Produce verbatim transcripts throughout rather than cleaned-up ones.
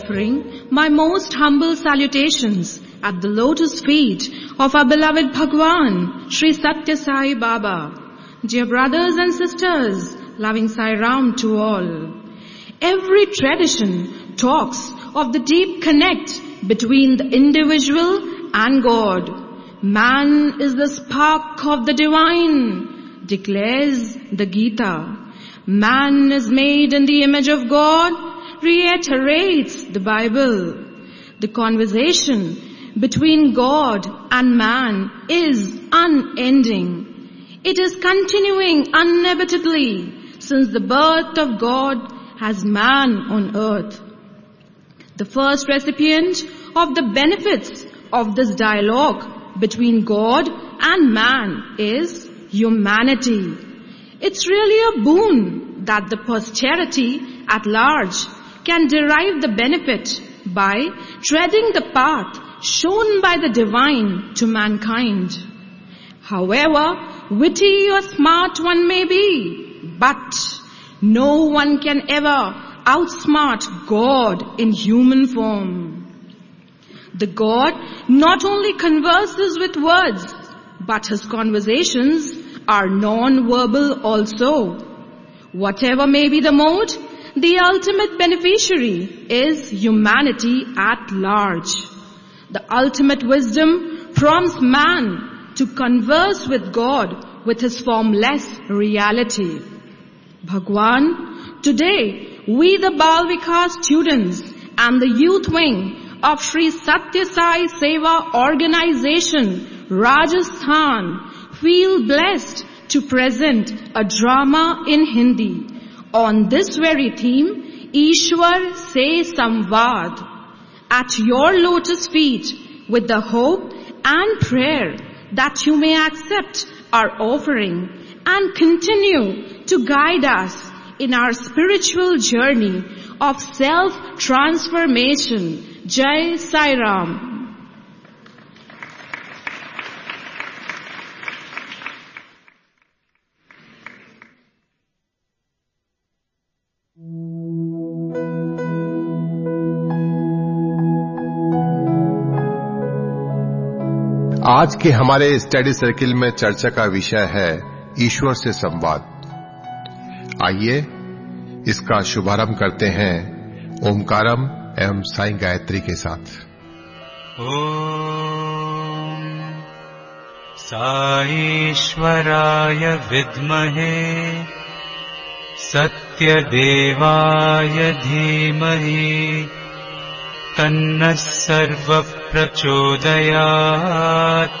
offering my most humble salutations at the lotus feet of our beloved Bhagwan, Sri Satya Sai Baba. Dear brothers and sisters, loving Sai Ram to all. Every tradition talks of the deep connect between the individual and God. Man is the spark of the divine, declares the Gita. Man is made in the image of God, reiterates the Bible. The conversation between God and man is unending. It is continuing unabatedly since the birth of God as man on earth. The first recipient of the benefits of this dialogue between God and man is humanity. It's really a boon that the posterity at large can derive the benefit by treading the path shown by the divine to mankind. However witty or smart one may be, but no one can ever outsmart God in human form. The God not only converses with words, but his conversations are non-verbal also. Whatever may be the mode, the ultimate beneficiary is humanity at large. The ultimate wisdom prompts man to converse with God with his formless reality. Bhagwan, today we the Bal Vikas students and the youth wing of Sri Satya Sai Seva Organization, Rajasthan, feel blessed to present a drama in Hindi on this very theme, Ishwar Se Samvad, at your lotus feet with the hope and prayer that you may accept our offering and continue to guide us in our spiritual journey of self-transformation. Jai Sai Ram. आज के हमारे study circle में चर्चा का विषय है ईश्वर से संवाद। आइए इसका शुभारंभ करते हैं ओमकारम एवं साई गायत्री के साथ। ओम साईश्वराय विद्महे सत्यदेवाय धीमहि तन्नः सर्वः प्रचोदयात्।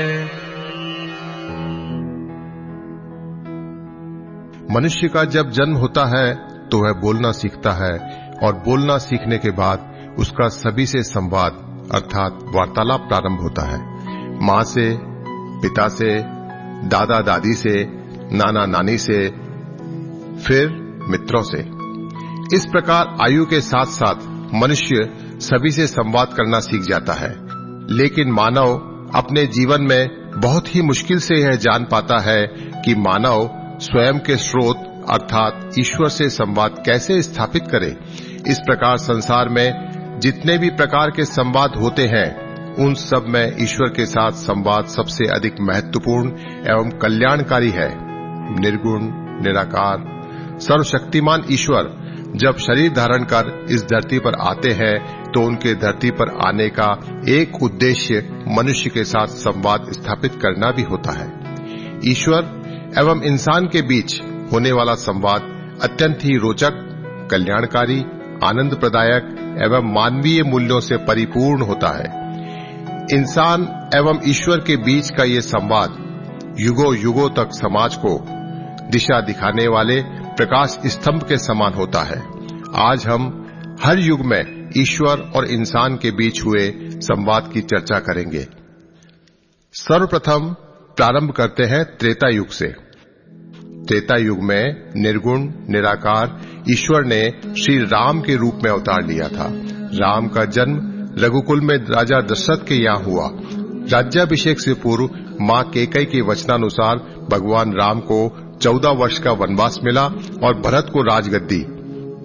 मनुष्य का जब जन्म होता है तो वह बोलना सीखता है और बोलना सीखने के बाद उसका सभी से संवाद अर्थात वार्तालाप प्रारंभ होता है। माँ से, पिता से, दादा दादी से, नाना नानी से, फिर मित्रों से। इस प्रकार आयु के साथ साथ मनुष्य सभी से संवाद करना सीख जाता है, लेकिन मानव अपने जीवन में बहुत ही मुश्किल से यह जान पाता है कि मानव स्वयं के स्रोत अर्थात ईश्वर से संवाद कैसे स्थापित करे। इस प्रकार संसार में जितने भी प्रकार के संवाद होते हैं उन सब में ईश्वर के साथ संवाद सबसे अधिक महत्वपूर्ण एवं कल्याणकारी है। निर्गुण, निराकार, सर्वशक्तिमान ईश्वर जब शरीर धारण कर इस धरती पर आते हैं तो उनके धरती पर आने का एक उद्देश्य मनुष्य के साथ संवाद स्थापित करना भी होता है। ईश्वर एवं इंसान के बीच होने वाला संवाद अत्यंत ही रोचक, कल्याणकारी, आनंद प्रदायक एवं मानवीय मूल्यों से परिपूर्ण होता है। इंसान एवं ईश्वर के बीच का ये संवाद युगों युगों तक समाज को दिशा दिखाने वाले प्रकाश स्तंभ के समान होता है। आज हम हर युग में ईश्वर और इंसान के बीच हुए संवाद की चर्चा करेंगे। सर्वप्रथम प्रारंभ करते हैं त्रेता युग से। त्रेता युग में निर्गुण निराकार ईश्वर ने श्री राम के रूप में अवतार लिया था। राम का जन्म रघुकुल में राजा दशरथ के यहाँ हुआ। राज्याभिषेक से पूर्व मां कैकेयी के वचनानुसार भगवान राम को चौदह वर्ष का वनवास मिला और भरत को राजगद्दी।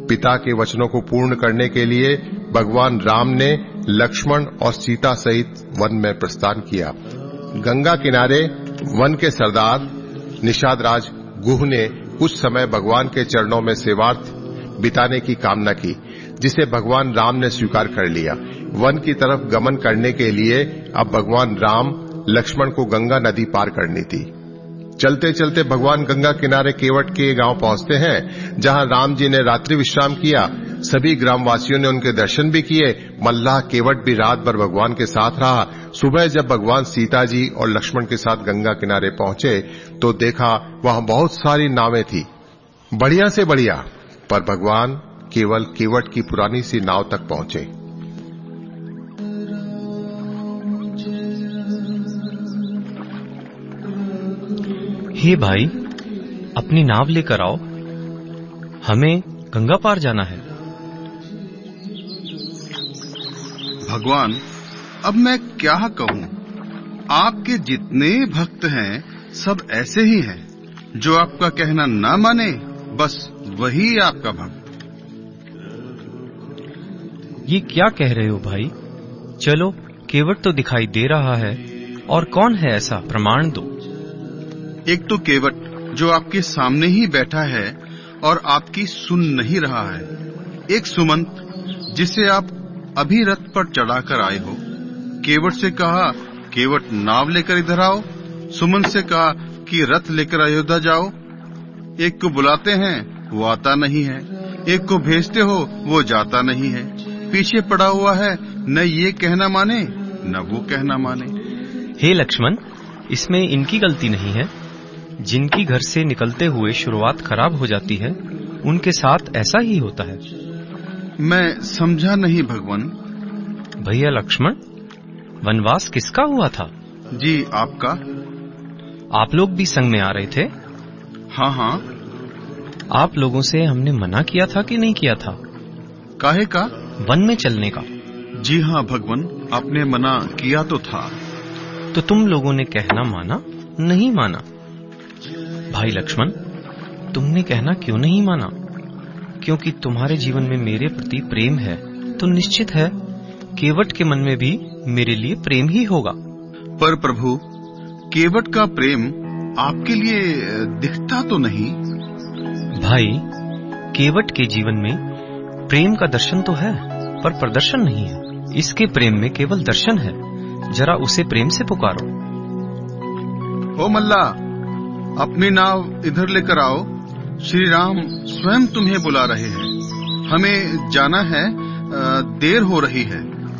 पिता के वचनों को पूर्ण करने के लिए भगवान राम ने लक्ष्मण और सीता सहित वन में प्रस्थान किया। गंगा किनारे वन के सरदार निषाद राज गुह ने उस समय भगवान के चरणों में सेवार्थ बिताने की कामना की, जिसे भगवान राम ने स्वीकार कर लिया। वन की तरफ गमन करने के लिए अब भगवान राम लक्ष्मण को गंगा नदी पार करनी थी। चलते चलते भगवान गंगा किनारे केवट के गांव पहुंचते हैं, जहां राम जी ने रात्रि विश्राम किया। सभी ग्रामवासियों ने उनके दर्शन भी किए। मल्लाह केवट भी रात भर भगवान के साथ रहा। सुबह जब भगवान सीता जी और लक्ष्मण के साथ गंगा किनारे पहुंचे तो देखा वहां बहुत सारी नावें थी, बढ़िया से बढ़िया, पर भगवान केवल केवट की पुरानी सी नाव तक पहुंचे। हे भाई, अपनी नाव लेकर आओ, हमें गंगा पार जाना है। भगवान, अब मैं क्या कहूं? आपके जितने भक्त हैं सब ऐसे ही हैं। जो आपका कहना ना माने बस वही आपका भक्त। ये क्या कह रहे हो भाई? चलो, केवट तो दिखाई दे रहा है, और कौन है ऐसा, प्रमाण दो। एक तो केवट जो आपके सामने ही बैठा है और आपकी सुन नहीं रहा है। एक सुमंत जिसे आप अभी रथ पर चढ़ाकर आए हो। केवट से कहा केवट नाव लेकर इधर आओ, सुमंत से कहा कि रथ लेकर अयोध्या जाओ। एक को बुलाते हैं वो आता नहीं है, एक को भेजते हो वो जाता नहीं है, पीछे पड़ा हुआ है, न ये कहना माने न वो कहना माने। हे लक्ष्मण, इसमें इनकी गलती नहीं है। जिनकी घर से निकलते हुए शुरुआत खराब हो जाती है, उनके साथ ऐसा ही होता है। मैं समझा नहीं भगवान। भैया लक्ष्मण, वनवास किसका हुआ था? जी आपका। आप लोग भी संग में आ रहे थे? हाँ हाँ। आप लोगों से हमने मना किया था कि नहीं किया था? काहे का? वन में चलने का। जी हाँ भगवान, आपने मना किया तो था। तो तुम लोगों ने कहना माना, नहीं माना? भाई लक्ष्मण, तुमने कहना क्यों नहीं माना? क्योंकि तुम्हारे जीवन में मेरे प्रति प्रेम है, तो निश्चित है केवट के मन में भी मेरे लिए प्रेम ही होगा। पर प्रभु, केवट का प्रेम आपके लिए दिखता तो नहीं। भाई, केवट के जीवन में प्रेम का दर्शन तो है, पर प्रदर्शन नहीं है। इसके प्रेम में केवल दर्शन है। जरा उसे प्रेम से पुकारो। ओ मल्ला, अपनी नाव इधर लेकर आओ। श्री राम स्वयं तुम्हें बुला रहे हैं। हमें जाना है, देर हो रही है।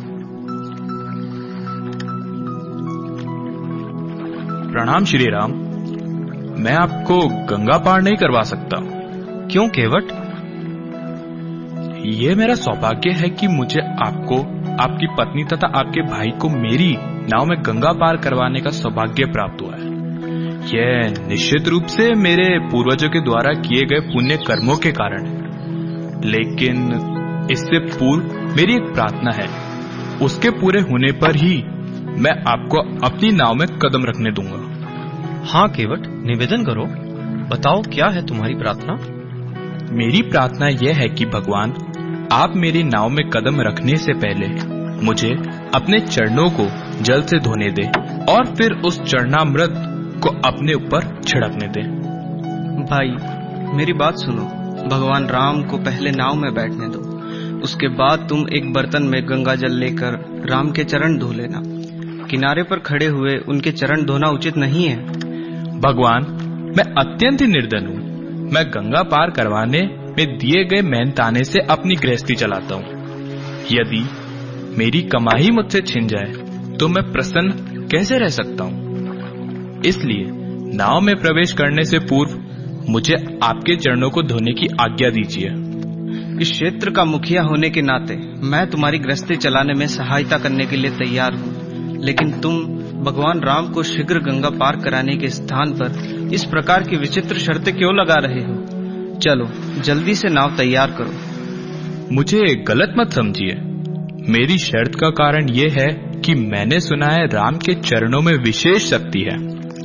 प्रणाम श्री राम, मैं आपको गंगा पार नहीं करवा सकता। क्यों केवट? ये मेरा सौभाग्य है कि मुझे आपको, आपकी पत्नी तथा आपके भाई को मेरी नाव में गंगा पार करवाने का सौभाग्य प्राप्त हुआ है। यह निश्चित रूप से मेरे पूर्वजों के द्वारा किए गए पुण्य कर्मों के कारण है। लेकिन इससे पूर्व मेरी एक प्रार्थना है। उसके पूरे होने पर ही मैं आपको अपनी नाव में कदम रखने दूंगा। हाँ केवट, निवेदन करो, बताओ क्या है तुम्हारी प्रार्थना? मेरी प्रार्थना यह है कि भगवान, आप मेरी नाव में कदम रखने से पहले मुझे अपने चरणों को जल से धोने दे और फिर उस चरणामृत को अपने ऊपर छिड़कने दे। भाई, मेरी बात सुनो। भगवान राम को पहले नाव में बैठने दो, उसके बाद तुम एक बर्तन में गंगा जल लेकर राम के चरण धो लेना। किनारे पर खड़े हुए उनके चरण धोना उचित नहीं है। भगवान, मैं अत्यंत ही निर्धन हूँ। मैं गंगा पार करवाने में दिए गए मेहनताने से अपनी गृहस्थी चलाता हूँ। यदि मेरी कमाई मुझसे छिन जाए तो मैं प्रसन्न कैसे रह सकता हूँ? इसलिए नाव में प्रवेश करने से पूर्व मुझे आपके चरणों को धोने की आज्ञा दीजिए। इस क्षेत्र का मुखिया होने के नाते मैं तुम्हारी गृहस्थी चलाने में सहायता करने के लिए तैयार हूँ, लेकिन तुम भगवान राम को शीघ्र गंगा पार कराने के स्थान पर इस प्रकार की विचित्र शर्तें क्यों लगा रहे हो? चलो जल्दी से नाव तैयार करो। मुझे गलत मत समझिए। मेरी शर्त का कारण यह है कि मैंने सुना है राम के चरणों में विशेष शक्ति है।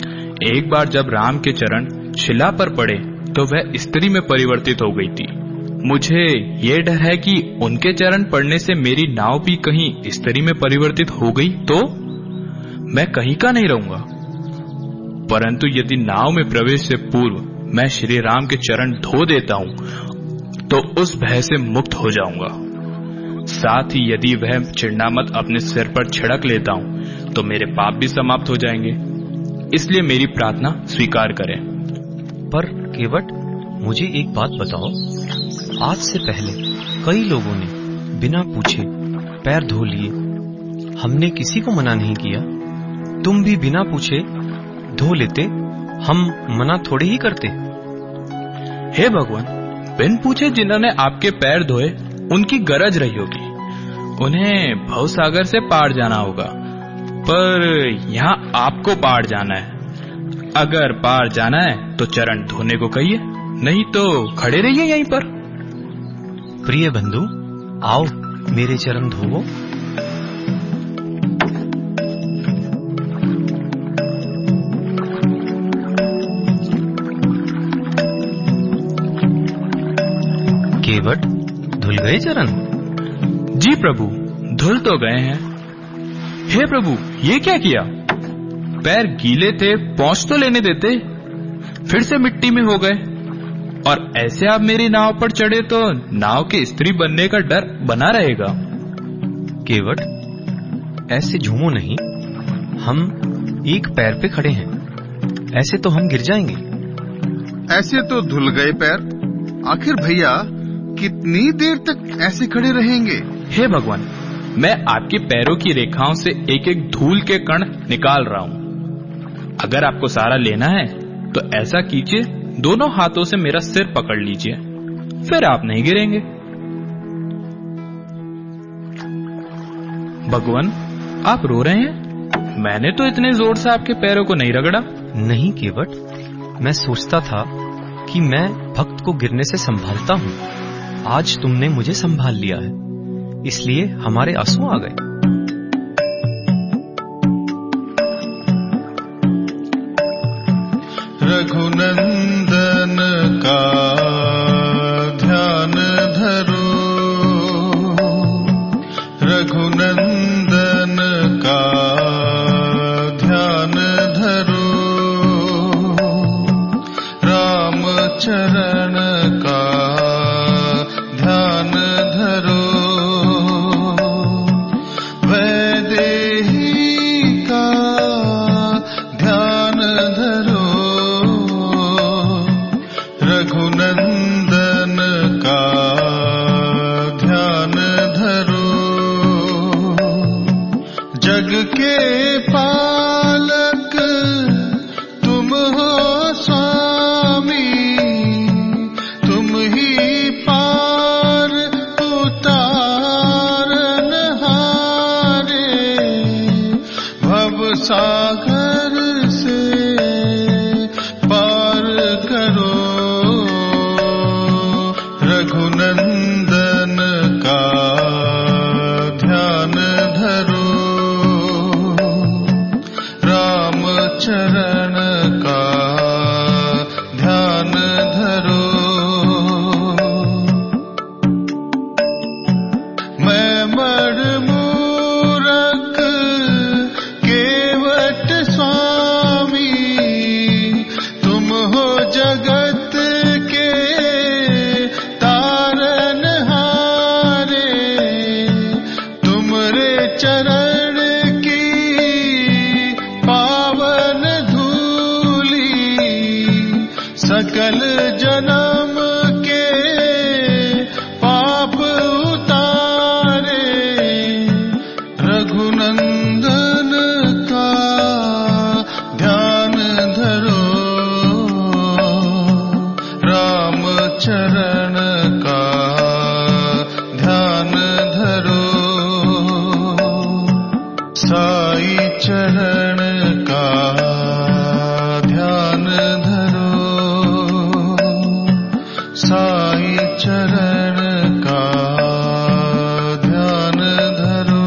एक बार जब राम के चरण शिला पर पड़े तो वह स्त्री में परिवर्तित हो गई थी। मुझे ये डर है कि उनके चरण पड़ने से मेरी नाव भी कहीं इस तरी में परिवर्तित हो गई तो मैं कहीं का नहीं रहूंगा। परंतु यदि नाव में प्रवेश से पूर्व मैं श्री राम के चरण धो देता हूं तो उस भय से मुक्त हो जाऊंगा। साथ ही यदि वह चिड़नामत अपने सिर पर छिड़क लेता हूं तो मेरे पाप भी समाप्त हो जाएंगे। इसलिए मेरी प्रार्थना स्वीकार करें। पर केवट, मुझे एक बात बताओ, आज से पहले कई लोगों ने बिना पूछे पैर धो लिए, हमने किसी को मना नहीं किया। तुम भी बिना पूछे धो लेते, हम मना थोड़े ही करते। हे भगवान, बिन पूछे जिन्होंने आपके पैर धोए उनकी गरज रही होगी, उन्हें भवसागर से पार जाना होगा, पर यहाँ आपको पार जाना है। अगर पार जाना है तो चरण धोने को कहिए, नहीं तो खड़े रहिए यहीं पर। प्रिय बंधु, आओ मेरे चरण धोवो। केवट, धुल गए चरण? जी प्रभु, धुल तो गए हैं। हे प्रभु, ये क्या किया? पैर गीले थे, पहुंच तो लेने देते, फिर से मिट्टी में हो गए। और ऐसे आप मेरी नाव पर चढ़े तो नाव के स्त्री बनने का डर बना रहेगा। केवट, ऐसे झूमो नहीं, हम एक पैर पे खड़े हैं, ऐसे तो हम गिर जाएंगे। ऐसे तो धुल गए पैर। आखिर भैया कितनी देर तक ऐसे खड़े रहेंगे? हे भगवान, मैं आपके पैरों की रेखाओं से एक एक धूल के कण निकाल रहा हूं। अगर आपको सहारा लेना है तो ऐसा कीजिए, दोनों हाथों से मेरा सिर पकड़ लीजिए, फिर आप नहीं गिरेंगे। भगवान, आप रो रहे हैं? मैंने तो इतने जोर से आपके पैरों को नहीं रगड़ा। नहीं केवट, मैं सोचता था कि मैं भक्त को गिरने से संभालता हूं। आज तुमने मुझे संभाल लिया है, इसलिए हमारे आंसू आ गए। रघुनंदन का ध्यान धरो, रघुनंदन का ध्यान धरो, राम चरण का ध्यान धरो, वैदेही का ध्यान धरो, रघुनंदन का ध्यान धरो। जग के पालक तुम हो स्वामी, तुम ही पार उतारन हारे, भव सागर से पार करो, रघुनंदन का ध्यान धरो, राम चरण का ध्यान धरो। मैं मड़मूरख केवट स्वामी, तुम हो जगत के तारन हारे, तुमरे चरण की पावन धूली, सकल जन्म के पाप उतारे, रघुनंदन का ध्यान धरो, राम चरण का ध्यान धरो, साई चरण का ध्यान धरो, साई चरण का ध्यान धरो।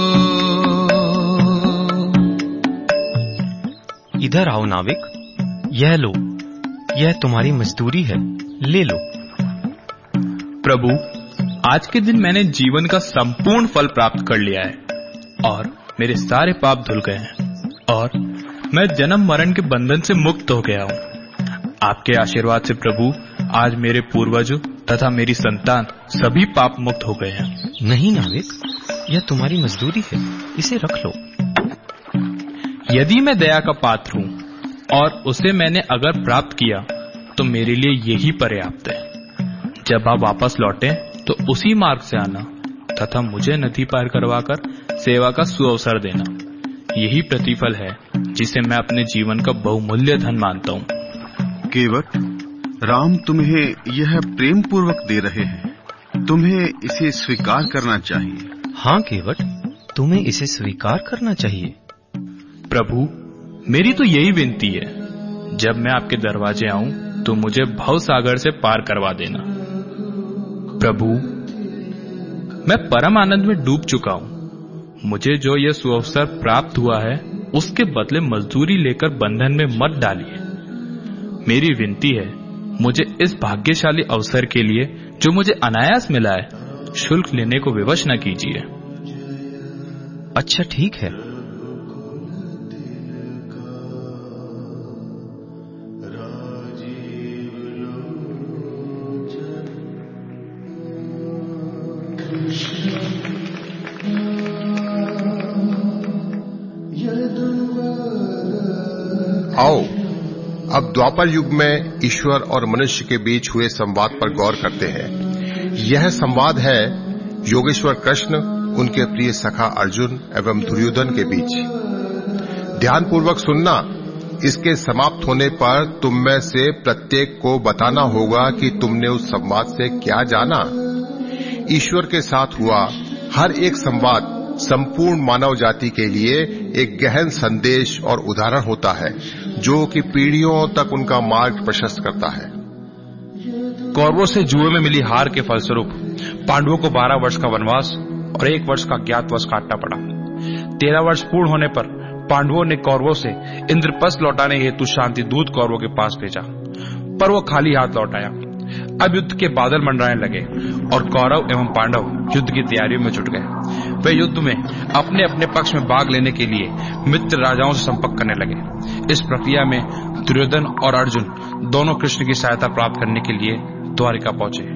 इधर आओ नाविक, यह लो, यह तुम्हारी मजदूरी है, ले लो। प्रभु, आज के दिन मैंने जीवन का संपूर्ण फल प्राप्त कर लिया है और मेरे सारे पाप धुल गए हैं और मैं जन्म मरण के बंधन से मुक्त हो गया हूँ। आपके आशीर्वाद से प्रभु, आज मेरे पूर्वजों तथा मेरी संतान सभी पाप मुक्त हो गए हैं। नहीं नाविक, यह तुम्हारी मजदूरी है, इसे रख लो। यदि मैं दया का पात्र हूँ और उसे मैंने अगर प्राप्त किया तो मेरे लिए यही पर्याप्त है। जब आप वापस लौटें तो उसी मार्ग से आना तथा मुझे नदी पार करवाकर सेवा का सुअवसर देना। यही प्रतिफल है जिसे मैं अपने जीवन का बहुमूल्य धन मानता हूँ। केवट, राम तुम्हें यह प्रेम पूर्वक दे रहे हैं, तुम्हें इसे स्वीकार करना चाहिए। हाँ केवट, तुम्हें इसे स्वीकार करना चाहिए। प्रभु, मेरी तो यही विनती है, जब मैं आपके दरवाजे आऊं तो मुझे भव सागर से पार करवा देना। प्रभु, मैं परम आनंद में डूब चुका हूं। मुझे जो यह सुअवसर प्राप्त हुआ है उसके बदले मजदूरी लेकर बंधन में मत डालिए। मेरी विनती है, मुझे इस भाग्यशाली अवसर के लिए जो मुझे अनायास मिला है, शुल्क लेने को विवश न कीजिए। अच्छा ठीक है। आओ अब द्वापर युग में ईश्वर और मनुष्य के बीच हुए संवाद पर गौर करते हैं। यह संवाद है योगेश्वर कृष्ण, उनके प्रिय सखा अर्जुन एवं दुर्योधन के बीच। ध्यानपूर्वक सुनना। इसके समाप्त होने पर तुम में से प्रत्येक को बताना होगा कि तुमने उस संवाद से क्या जाना। ईश्वर के साथ हुआ हर एक संवाद संपूर्ण मानव जाति के लिए एक गहन संदेश और उदाहरण होता है, जो कि पीढ़ियों तक उनका मार्ग प्रशस्त करता है। कौरवों से जुए में मिली हार के फलस्वरूप पांडवों को बारह वर्ष का वनवास और एक वर्ष का ज्ञातवास काटना पड़ा। तेरह वर्ष पूर्ण होने पर पांडवों ने कौरवों से इंद्रप्रस्थ लौटाने हेतु शांति दूत कौरवों के पास भेजा, पर वो खाली हाथ लौट आया। अब युद्ध के बादल मंडराने लगे और कौरव एवं पांडव युद्ध की तैयारियों में जुट गए। वे युद्ध में अपने अपने पक्ष में भाग लेने के लिए मित्र राजाओं से संपर्क करने लगे। इस प्रक्रिया में दुर्योधन और अर्जुन दोनों कृष्ण की सहायता प्राप्त करने के लिए द्वारिका पहुंचे।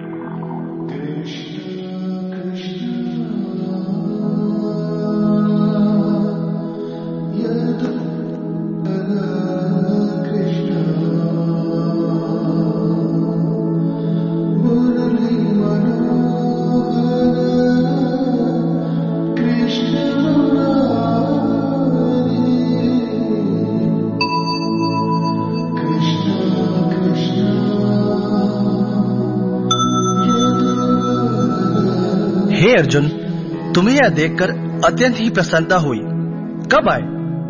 हे अर्जुन, तुम्हें यह देखकर अत्यंत ही प्रसन्नता हुई। कब आए?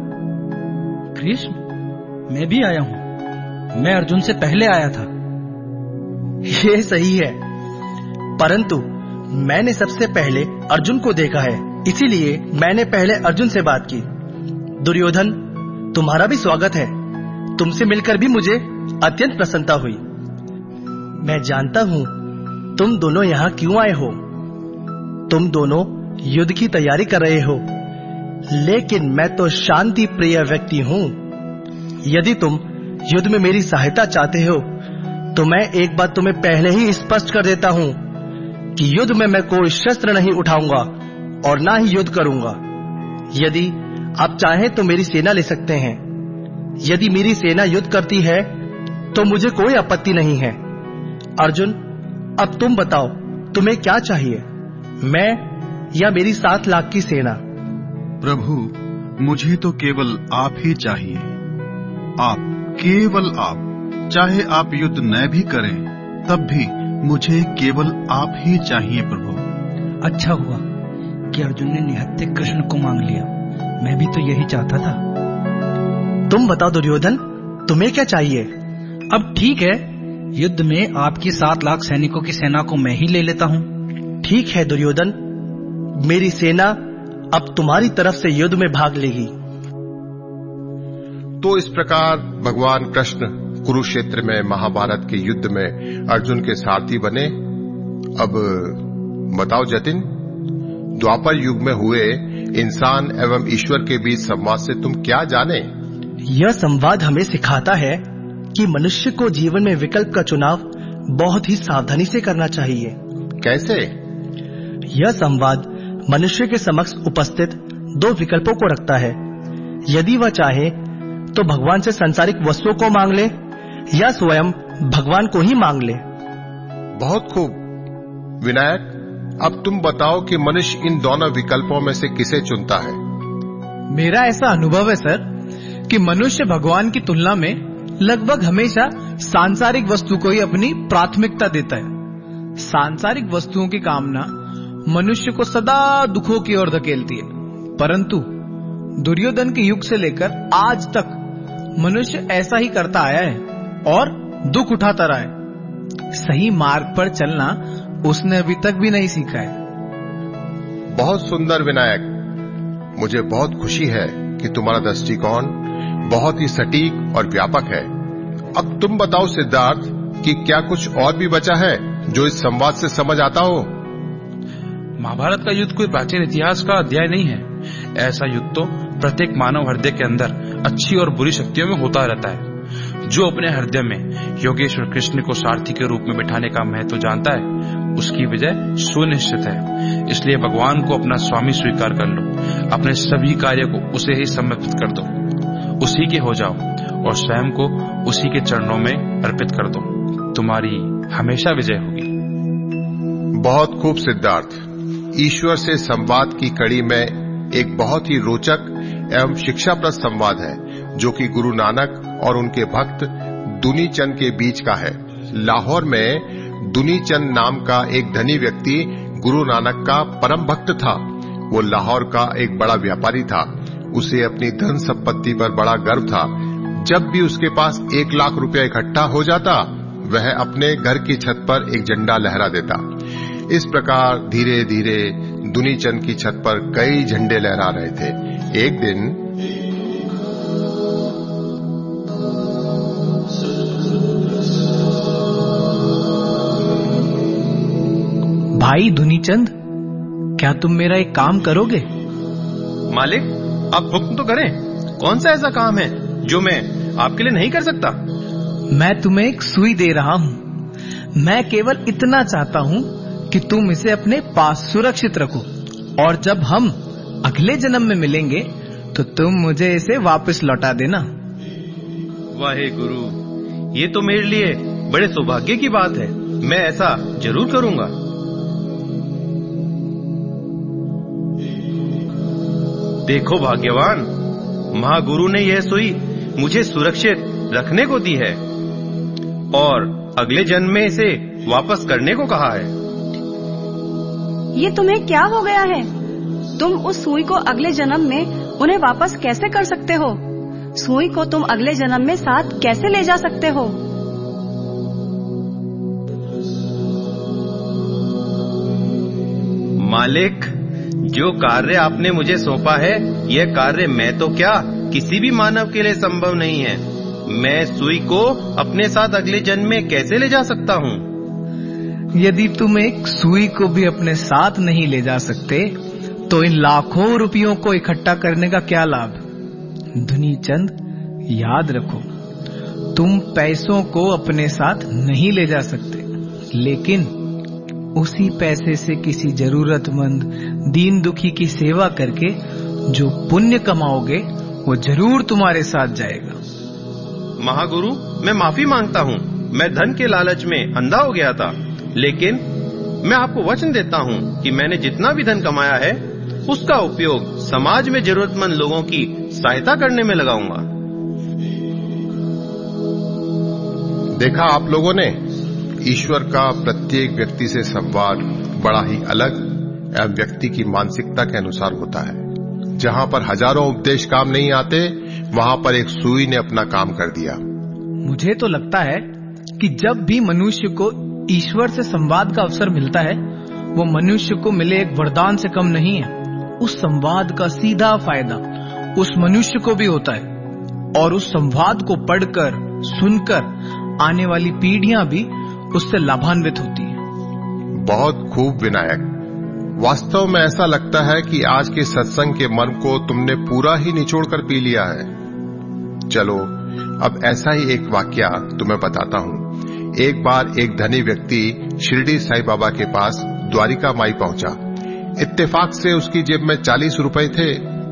कृष्ण, मैं भी आया हूँ। मैं अर्जुन से पहले आया था। ये सही है, परंतु मैंने सबसे पहले अर्जुन को देखा है, इसीलिए मैंने पहले अर्जुन से बात की। दुर्योधन, तुम्हारा भी स्वागत है। तुमसे मिलकर भी मुझे अत्यंत प्रसन्नता हुई। मैं जानता हूँ तुम दोनों यहाँ क्यों आए हो। तुम दोनों युद्ध की तैयारी कर रहे हो, लेकिन मैं तो शांति प्रिय व्यक्ति हूँ। यदि तुम युद्ध में मेरी सहायता चाहते हो तो मैं एक बात तुम्हें पहले ही स्पष्ट कर देता हूँ कि युद्ध में मैं कोई शस्त्र नहीं उठाऊंगा और ना ही युद्ध करूंगा। यदि आप चाहें तो मेरी सेना ले सकते हैं। यदि मेरी सेना युद्ध करती है तो मुझे कोई आपत्ति नहीं है। अर्जुन, अब तुम बताओ, तुम्हें क्या चाहिए, मैं या मेरी सात लाख की सेना? प्रभु, मुझे तो केवल आप ही चाहिए। आप, केवल आप। चाहे आप युद्ध न भी करें तब भी मुझे केवल आप ही चाहिए प्रभु। अच्छा हुआ कि अर्जुन ने निहत्थे कृष्ण को मांग लिया। मैं भी तो यही चाहता था। तुम बताओ दुर्योधन, तुम्हें क्या चाहिए? अब ठीक है, युद्ध में आपकी सात लाख सैनिकों की सेना को मैं ही ले लेता हूँ। ठीक है दुर्योधन, मेरी सेना अब तुम्हारी तरफ से युद्ध में भाग लेगी। तो इस प्रकार भगवान कृष्ण कुरुक्षेत्र में महाभारत के युद्ध में अर्जुन के सारथी बने अब बताओ जतिन, द्वापर युग में हुए इंसान एवं ईश्वर के बीच संवाद से तुम क्या जाने? यह संवाद हमें सिखाता है कि मनुष्य को जीवन में विकल्प का चुनाव बहुत ही सावधानी से करना चाहिए। कैसे? यह संवाद मनुष्य के समक्ष उपस्थित दो विकल्पों को रखता है। यदि वह चाहे तो भगवान से सांसारिक वस्तुओं को मांग ले या स्वयं भगवान को ही मांग ले। बहुत खूब विनायक, अब तुम बताओ कि मनुष्य इन दोनों विकल्पों में से किसे चुनता है? मेरा ऐसा अनुभव है सर कि मनुष्य भगवान की तुलना में लगभग हमेशा सांसारिक वस्तु को ही अपनी प्राथमिकता देता है। सांसारिक वस्तुओं की कामना मनुष्य को सदा दुखों की ओर धकेलती है, परंतु दुर्योधन के युग से लेकर आज तक मनुष्य ऐसा ही करता आया है और दुख उठाता रहा है। सही मार्ग पर चलना उसने अभी तक भी नहीं सीखा है। बहुत सुंदर विनायक, मुझे बहुत खुशी है कि तुम्हारा दृष्टिकोण बहुत ही सटीक और व्यापक है। अब तुम बताओ सिद्धार्थ कि क्या कुछ और भी बचा है जो इस संवाद से समझ आता हो? महाभारत का युद्ध कोई प्राचीन इतिहास का अध्याय नहीं है। ऐसा युद्ध तो प्रत्येक मानव हृदय के अंदर अच्छी और बुरी शक्तियों में होता रहता है। जो अपने हृदय में योगेश्वर कृष्ण को सारथी के रूप में बिठाने का महत्व जानता है, उसकी विजय सुनिश्चित है। इसलिए भगवान को अपना स्वामी स्वीकार कर लो, अपने सभी कार्य को उसे ही समर्पित कर दो, उसी के हो जाओ और स्वयं को उसी के चरणों में अर्पित कर दो। तुम्हारी हमेशा विजय होगी। बहुत खूब सिद्धार्थ। ईश्वर से संवाद की कड़ी में एक बहुत ही रोचक एवं शिक्षाप्रद संवाद है जो कि गुरु नानक और उनके भक्त दुनी चंद के बीच का है। लाहौर में दुनी चंद नाम का एक धनी व्यक्ति गुरु नानक का परम भक्त था। वो लाहौर का एक बड़ा व्यापारी था। उसे अपनी धन संपत्ति पर बड़ा गर्व था। जब भी उसके पास एक लाख रुपया इकट्ठा हो जाता, वह अपने घर की छत पर एक झंडा लहरा देता। इस प्रकार धीरे धीरे दुनी चंद की छत पर कई झंडे लहरा रहे थे। एक दिन भाई दुनीचंद, क्या तुम मेरा एक काम करोगे? मालिक, आप हुक्म तो करें। कौन सा ऐसा काम है जो मैं आपके लिए नहीं कर सकता? मैं तुम्हें एक सुई दे रहा हूँ। मैं केवल इतना चाहता हूँ कि तुम इसे अपने पास सुरक्षित रखो और जब हम अगले जन्म में मिलेंगे तो तुम मुझे इसे वापस लौटा देना। वाहे गुरु, ये तो मेरे लिए बड़े सौभाग्य की बात है। मैं ऐसा जरूर करूंगा। देखो भाग्यवान, महागुरु ने यह सुई मुझे सुरक्षित रखने को दी है और अगले जन्म में इसे वापस करने को कहा है। ये तुम्हें क्या हो गया है? तुम उस सुई को अगले जन्म में उन्हें वापस कैसे कर सकते हो? सुई को तुम अगले जन्म में साथ कैसे ले जा सकते हो? मालिक, जो कार्य आपने मुझे सौंपा है, यह कार्य मैं तो क्या किसी भी मानव के लिए संभव नहीं है। मैं सुई को अपने साथ अगले जन्म में कैसे ले जा सकता हूँ? यदि तुम एक सुई को भी अपने साथ नहीं ले जा सकते तो इन लाखों रुपयों को इकट्ठा करने का क्या लाभ? दुनीचंद, याद रखो, तुम पैसों को अपने साथ नहीं ले जा सकते, लेकिन उसी पैसे से किसी जरूरतमंद दीन दुखी की सेवा करके जो पुण्य कमाओगे वो जरूर तुम्हारे साथ जाएगा। महागुरु, मैं माफी मांगता हूँ। मैं धन के लालच में अंधा हो गया था, लेकिन मैं आपको वचन देता हूँ कि मैंने जितना भी धन कमाया है उसका उपयोग समाज में जरूरतमंद लोगों की सहायता करने में लगाऊंगा। देखा आप लोगों ने, ईश्वर का प्रत्येक व्यक्ति से संवाद बड़ा ही अलग एवं व्यक्ति की मानसिकता के अनुसार होता है। जहां पर हजारों उपदेश काम नहीं आते, वहां पर एक सुई ने अपना काम कर दिया। मुझे तो लगता है कि जब भी मनुष्य को ईश्वर से संवाद का अवसर मिलता है, वो मनुष्य को मिले एक वरदान से कम नहीं है। उस संवाद का सीधा फायदा उस मनुष्य को भी होता है और उस संवाद को पढ़कर सुनकर आने वाली पीढ़ियां भी उससे लाभान्वित होती है। बहुत खूब विनायक। वास्तव में ऐसा लगता है कि आज के सत्संग के मर्म को तुमने पूरा ही निचोड़ कर पी लिया है। चलो अब ऐसा ही एक वाकया तुम्हें बताता हूँ। एक बार एक धनी व्यक्ति शिरडी साईं बाबा के पास द्वारिका माई पहुंचा। इत्तेफाक से उसकी जेब में चालीस रुपए थे।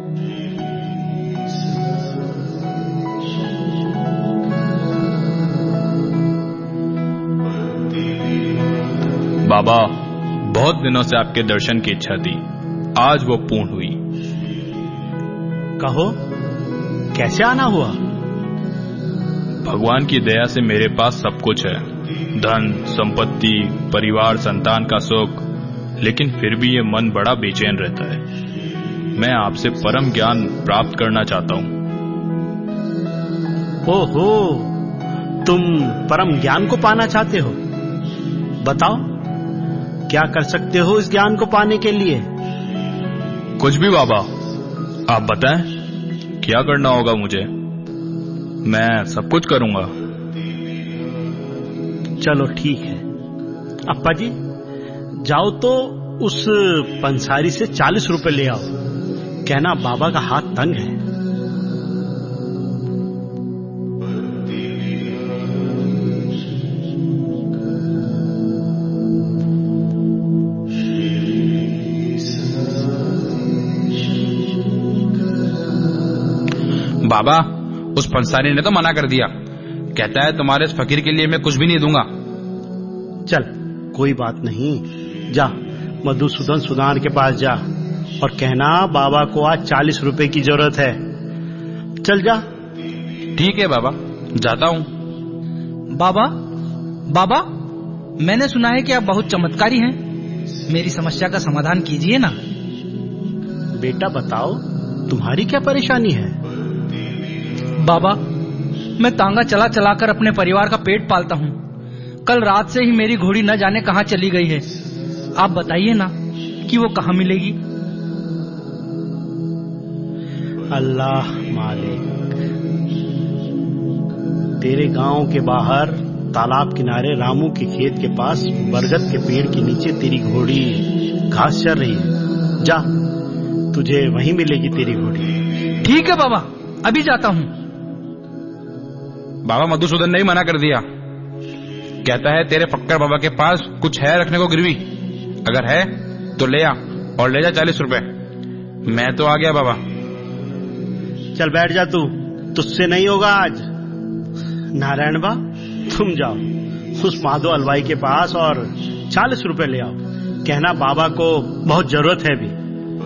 बाबा, बहुत दिनों से आपके दर्शन की इच्छा थी, आज वो पूर्ण हुई। कहो, कैसे आना हुआ? भगवान की दया से मेरे पास सब कुछ है, धन, संपत्ति, परिवार, संतान का सुख, लेकिन फिर भी ये मन बड़ा बेचैन रहता है। मैं आपसे परम ज्ञान प्राप्त करना चाहता हूँ। ओहो, तुम परम ज्ञान को पाना चाहते हो? बताओ, क्या कर सकते हो इस ज्ञान को पाने के लिए? कुछ भी बाबा, आप बताएं, क्या करना होगा मुझे? मैं सब कुछ करूंगा। चलो ठीक है। अप्पा जी, जाओ तो उस पंसारी से चालीस रुपए ले आओ। कहना बाबा का हाथ तंग है। बाबा, उस पंसारी ने तो मना कर दिया, कहता है तुम्हारे इस फकीर के लिए मैं कुछ भी नहीं दूंगा। चल, कोई बात नहीं, जा मधुसूदन सुदान के पास जा और कहना बाबा को आज चालीस रुपए की जरूरत है। चल जा। ठीक है बाबा, जाता हूँ। बाबा, बाबा, मैंने सुना है कि आप बहुत चमत्कारी हैं, मेरी समस्या का समाधान कीजिए ना। बेटा बताओ, तुम्हारी क्या परेशानी है? बाबा, मैं तांगा चला चलाकर अपने परिवार का पेट पालता हूँ। कल रात से ही मेरी घोड़ी न जाने कहाँ चली गई है। आप बताइए ना कि वो कहाँ मिलेगी। अल्लाह मालिक, तेरे गांव के बाहर तालाब किनारे रामू के खेत के पास बरगद के पेड़ के नीचे तेरी घोड़ी घास चर रही है। जा, तुझे वहीं मिलेगी तेरी घोड़ी। ठीक है बाबा, अभी जाता हूँ। बाबा, मधुसूदन ने ही मना कर दिया, कहता है तेरे फक्कर बाबा के पास कुछ है रखने को गिरवी, अगर है तो ले आ और ले जा चालीस रुपए। मैं तो आ गया बाबा। चल बैठ जा, तू तुझसे नहीं होगा आज। नारायण बा, तुम जाओ उस माधो अलवाई के पास और चालीस रुपए ले आओ। कहना बाबा को बहुत जरूरत है भी।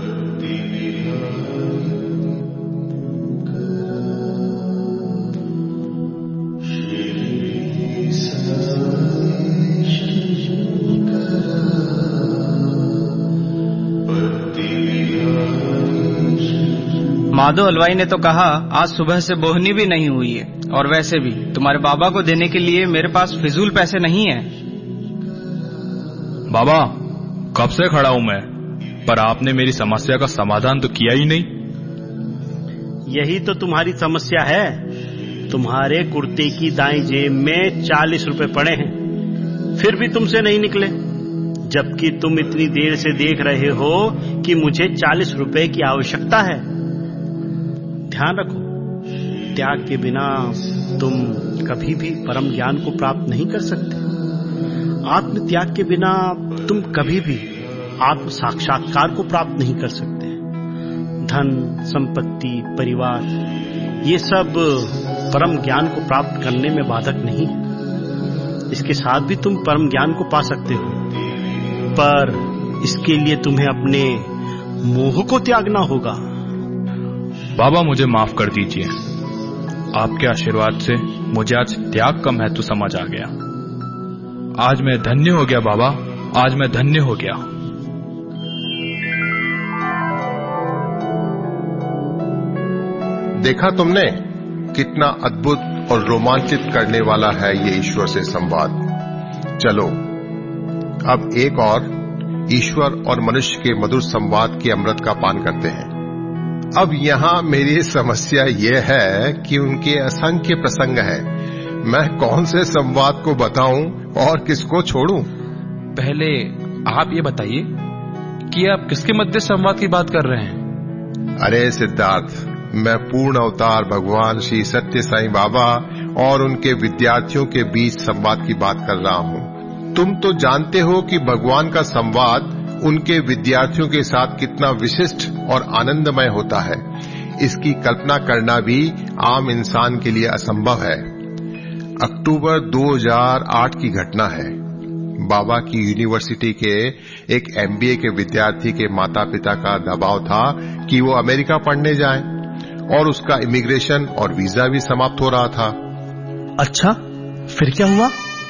माधो हलवाई ने तो कहा आज सुबह से बोहनी भी नहीं हुई है, और वैसे भी तुम्हारे बाबा को देने के लिए मेरे पास फिजूल पैसे नहीं है। बाबा, कब से खड़ा हूं मैं, पर आपने मेरी समस्या का समाधान तो किया ही नहीं। यही तो तुम्हारी समस्या है। तुम्हारे कुर्ते की दाई जेब में चालीस रुपए पड़े हैं, फिर भी तुमसे नहीं निकले, जबकि तुम इतनी देर से देख रहे हो कि मुझे चालीस रुपए की आवश्यकता है। ध्यान रखो, त्याग के बिना तुम कभी भी परम ज्ञान को प्राप्त नहीं कर सकते। आत्म त्याग के बिना तुम कभी भी आत्म साक्षात्कार को प्राप्त नहीं कर सकते। धन, संपत्ति, परिवार, ये सब परम ज्ञान को प्राप्त करने में बाधक नहीं। इसके साथ भी तुम परम ज्ञान को पा सकते हो, पर इसके लिए तुम्हें अपने मोह को त्यागना होगा। बाबा, मुझे माफ कर दीजिए। आपके आशीर्वाद से मुझे आज त्याग का महत्व समझ आ गया। आज मैं धन्य हो गया बाबा, आज मैं धन्य हो गया। देखा तुमने, कितना अद्भुत और रोमांचित करने वाला है ये ईश्वर से संवाद। चलो अब एक और ईश्वर और मनुष्य के मधुर संवाद के अमृत का पान करते हैं। अब यहाँ मेरी समस्या ये है कि उनके असंख्य प्रसंग हैं। मैं कौन से संवाद को बताऊं और किसको छोड़ूं? पहले आप ये बताइए कि आप किसके मध्य संवाद की बात कर रहे हैं? अरे सिद्धार्थ, मैं पूर्ण अवतार भगवान श्री सत्य साईं बाबा और उनके विद्यार्थियों के बीच संवाद की बात कर रहा हूँ। तुम तो जानते हो कि भगवान का संवाद उनके विद्यार्थियों के साथ कितना विशिष्ट और आनंदमय होता है। इसकी कल्पना करना भी आम इंसान के लिए असंभव है। अक्टूबर दो हज़ार आठ की घटना है। बाबा की यूनिवर्सिटी के एक एमबीए के विद्यार्थी के माता पिता का दबाव था कि वो अमेरिका पढ़ने जाए और उसका इमिग्रेशन और वीजा भी समाप्त हो रहा था। अच्छा, फिर क्या हुआ?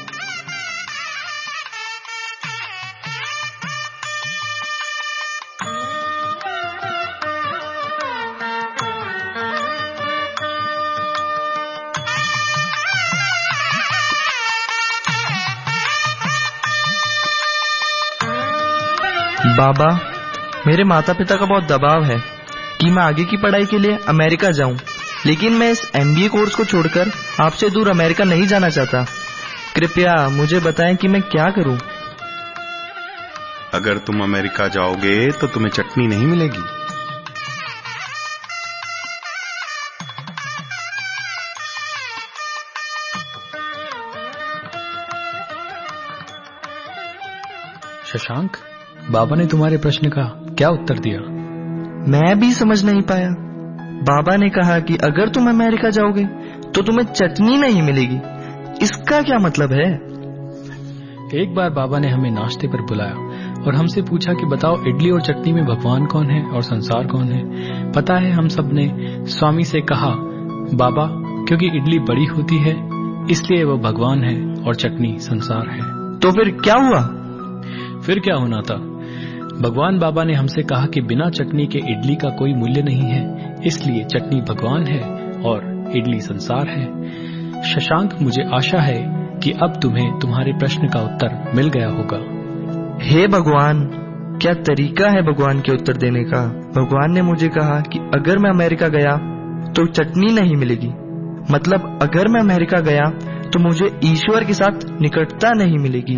बाबा, मेरे माता पिता का बहुत दबाव है कि मैं आगे की पढ़ाई के लिए अमेरिका जाऊं, लेकिन मैं इस एमबीए कोर्स को छोड़कर आपसे दूर अमेरिका नहीं जाना चाहता। कृपया मुझे बताएं कि मैं क्या करूं। अगर तुम अमेरिका जाओगे तो तुम्हें चटनी नहीं मिलेगी। शशांक, बाबा ने तुम्हारे प्रश्न का क्या उत्तर दिया? मैं भी समझ नहीं पाया। बाबा ने कहा कि अगर तुम अमेरिका जाओगे तो तुम्हें चटनी नहीं मिलेगी। इसका क्या मतलब है? एक बार बाबा ने हमें नाश्ते पर बुलाया और हमसे पूछा कि बताओ, इडली और चटनी में भगवान कौन है और संसार कौन है? पता है, हम सब ने स्वामी से कहा, बाबा, क्योंकि इडली बड़ी होती है इसलिए वो भगवान है और चटनी संसार है। तो फिर क्या हुआ? फिर क्या होना था? भगवान बाबा ने हमसे कहा कि बिना चटनी के इडली का कोई मूल्य नहीं है, इसलिए चटनी भगवान है और इडली संसार है। शशांक, मुझे आशा है कि अब तुम्हें तुम्हारे प्रश्न का उत्तर मिल गया होगा। हे भगवान, क्या तरीका है भगवान के उत्तर देने का? भगवान ने मुझे कहा कि अगर मैं अमेरिका गया तो चटनी नहीं मिलेगी। मतलब अगर मैं अमेरिका गया तो मुझे ईश्वर के साथ निकटता नहीं मिलेगी।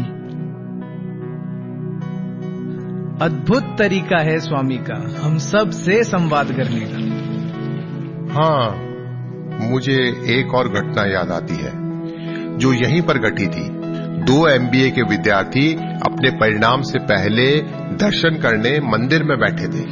अद्भुत तरीका है स्वामी का हम सब से संवाद करने का। हाँ, मुझे एक और घटना याद आती है जो यहीं पर घटी थी। दो एमबीए के विद्यार्थी अपने परिणाम से पहले दर्शन करने मंदिर में बैठे थे।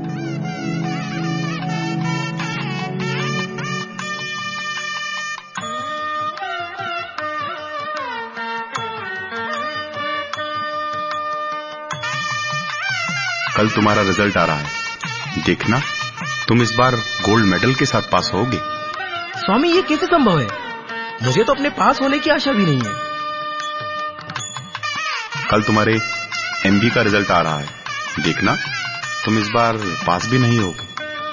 कल तुम्हारा रिजल्ट आ रहा है, देखना तुम इस बार गोल्ड मेडल के साथ पास होगे। स्वामी, ये कैसे संभव है? मुझे तो अपने पास होने की आशा भी नहीं है। कल तुम्हारे एमबी का रिजल्ट आ रहा है, देखना तुम इस बार पास भी नहीं होगे।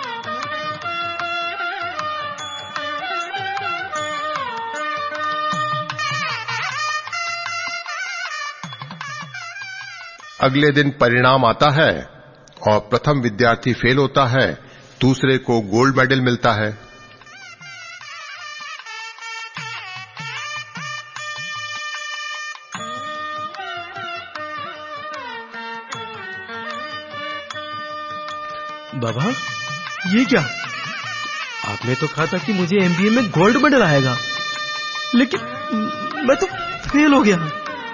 अगले दिन परिणाम आता है और प्रथम विद्यार्थी फेल होता है, दूसरे को गोल्ड मेडल मिलता है। बाबा, ये क्या? आपने तो कहा था कि मुझे एमबीए में गोल्ड मेडल आएगा, लेकिन मैं तो फेल हो गया।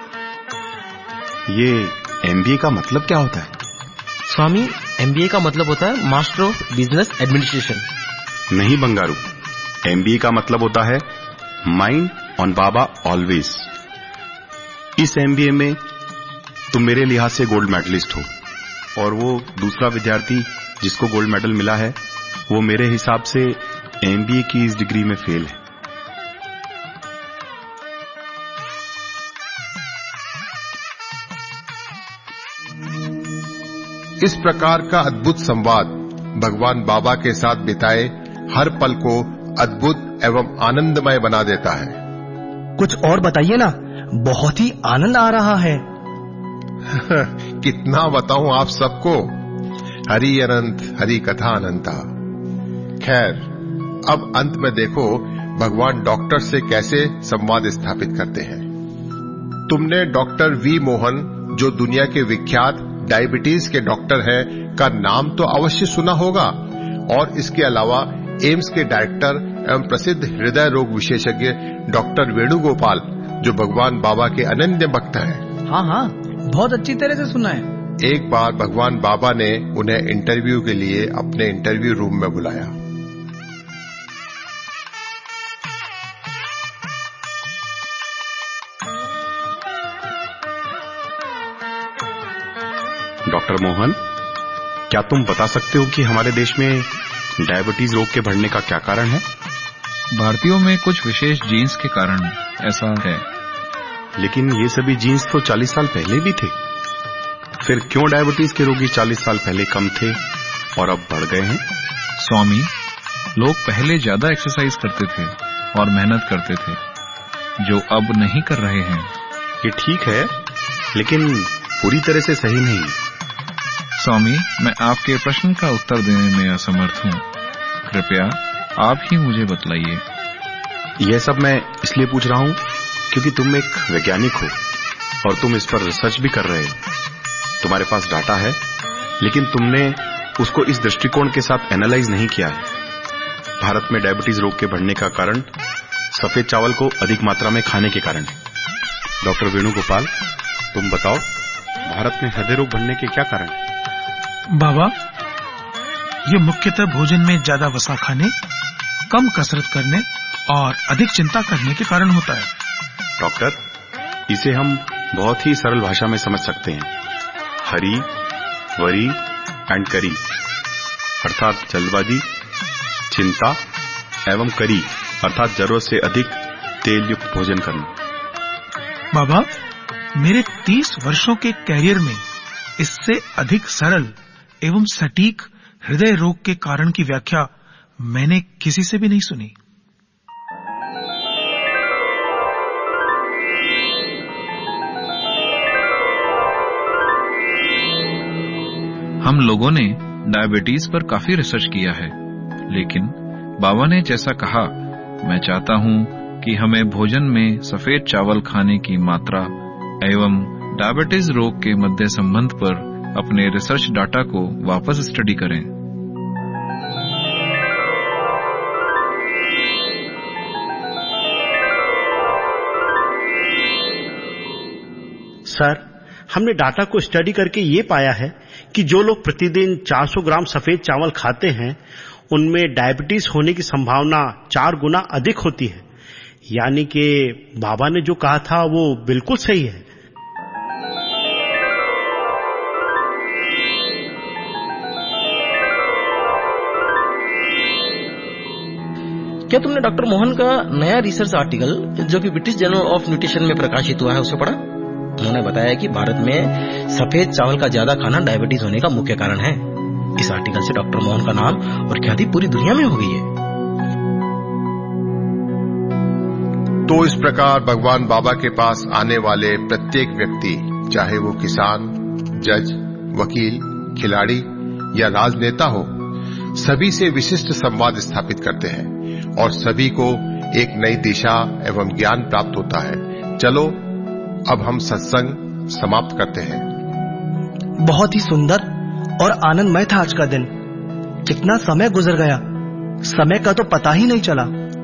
ये एमबीए का मतलब क्या होता है? स्वामी, एमबीए का मतलब होता है मास्टर ऑफ बिजनेस एडमिनिस्ट्रेशन। नहीं बंगारू, एमबीए का मतलब होता है माइंड ऑन बाबा ऑलवेज। इस एमबीए में तुम मेरे लिहाज से गोल्ड मेडलिस्ट हो और वो दूसरा विद्यार्थी जिसको गोल्ड मेडल मिला है वो मेरे हिसाब से एमबीए की इस डिग्री में फेल है। इस प्रकार का अद्भुत संवाद भगवान बाबा के साथ बिताए हर पल को अद्भुत एवं आनंदमय बना देता है। कुछ और बताइए ना, बहुत ही आनंद आ रहा है। कितना बताऊं आप सबको। हरि अनंत, हरि कथा अनंता। खैर, अब अंत में देखो भगवान डॉक्टर से कैसे संवाद स्थापित करते हैं। तुमने डॉक्टर वी मोहन जो दुनिया के विख्यात डायबिटीज के डॉक्टर हैं, का नाम तो अवश्य सुना होगा। और इसके अलावा एम्स के डायरेक्टर एवं प्रसिद्ध हृदय रोग विशेषज्ञ डॉक्टर वेणुगोपाल, जो भगवान बाबा के अनन्य भक्त हैं। हाँ हाँ, बहुत अच्छी तरह से सुना है। एक बार भगवान बाबा ने उन्हें इंटरव्यू के लिए अपने इंटरव्यू रूम में बुलाया। डॉक्टर मोहन, क्या तुम बता सकते हो कि हमारे देश में डायबिटीज रोग के बढ़ने का क्या कारण है? भारतीयों में कुछ विशेष जीन्स के कारण ऐसा है। लेकिन ये सभी जीन्स तो चालीस साल पहले भी थे। फिर क्यों डायबिटीज के रोगी चालीस साल पहले कम थे और अब बढ़ गए हैं? स्वामी, लोग पहले ज्यादा एक्सरसाइज करते थे और मेहनत करते थे, जो अब नहीं कर रहे हैं। ये ठीक है, लेकिन पूरी तरह से सही नहीं। स्वामी, मैं आपके प्रश्न का उत्तर देने में असमर्थ हूँ। कृपया आप ही मुझे बतलाइए। यह सब मैं इसलिए पूछ रहा हूँ क्योंकि तुम एक वैज्ञानिक हो और तुम इस पर रिसर्च भी कर रहे हो। तुम्हारे पास डाटा है, लेकिन तुमने उसको इस दृष्टिकोण के साथ एनालाइज नहीं किया है। भारत में डायबिटीज रोग के बढ़ने का कारण सफेद चावल को अधिक मात्रा में खाने के कारण है। डॉक्टर वेणुगोपाल, तुम बताओ, भारत में हृदय रोग बढ़ने के क्या कारण है? बाबा, ये मुख्यतः भोजन में ज्यादा वसा खाने, कम कसरत करने और अधिक चिंता करने के कारण होता है। डॉक्टर, इसे हम बहुत ही सरल भाषा में समझ सकते हैं। हरी, वरी एंड करी, अर्थात जल्दबाजी, चिंता एवं करी अर्थात जरूरत से अधिक तेल युक्त भोजन करना। बाबा, मेरे तीस वर्षों के कैरियर में इससे अधिक सरल एवं सटीक हृदय रोग के कारण की व्याख्या मैंने किसी से भी नहीं सुनी। हम लोगों ने डायबिटीज पर काफी रिसर्च किया है, लेकिन बाबा ने जैसा कहा, मैं चाहता हूं कि हमें भोजन में सफेद चावल खाने की मात्रा एवं डायबिटीज रोग के मध्य संबंध पर अपने रिसर्च डाटा को वापस स्टडी करें। सर, हमने डाटा को स्टडी करके ये पाया है कि जो लोग प्रतिदिन चार सौ ग्राम सफेद चावल खाते हैं, उनमें डायबिटीज होने की संभावना चार गुना अधिक होती है। यानी कि बाबा ने जो कहा था वो बिल्कुल सही है। क्या तुमने डॉक्टर मोहन का नया रिसर्च आर्टिकल जो कि ब्रिटिश जर्नल ऑफ न्यूट्रिशन में प्रकाशित हुआ है उसे पढ़ा? उन्होंने बताया कि भारत में सफेद चावल का ज्यादा खाना डायबिटीज होने का मुख्य कारण है। इस आर्टिकल से डॉक्टर मोहन का नाम और ख्याति पूरी दुनिया में हो गई है। तो इस प्रकार भगवान बाबा के पास आने वाले प्रत्येक व्यक्ति, चाहे वो किसान, जज, वकील, खिलाड़ी या राजनेता हो, सभी से विशिष्ट संवाद स्थापित करते हैं और सभी को एक नई दिशा एवं ज्ञान प्राप्त होता है। चलो अब हम सत्संग समाप्त करते हैं। बहुत ही सुंदर और आनंदमय था आज का दिन। कितना समय गुजर गया, समय का तो पता ही नहीं चला।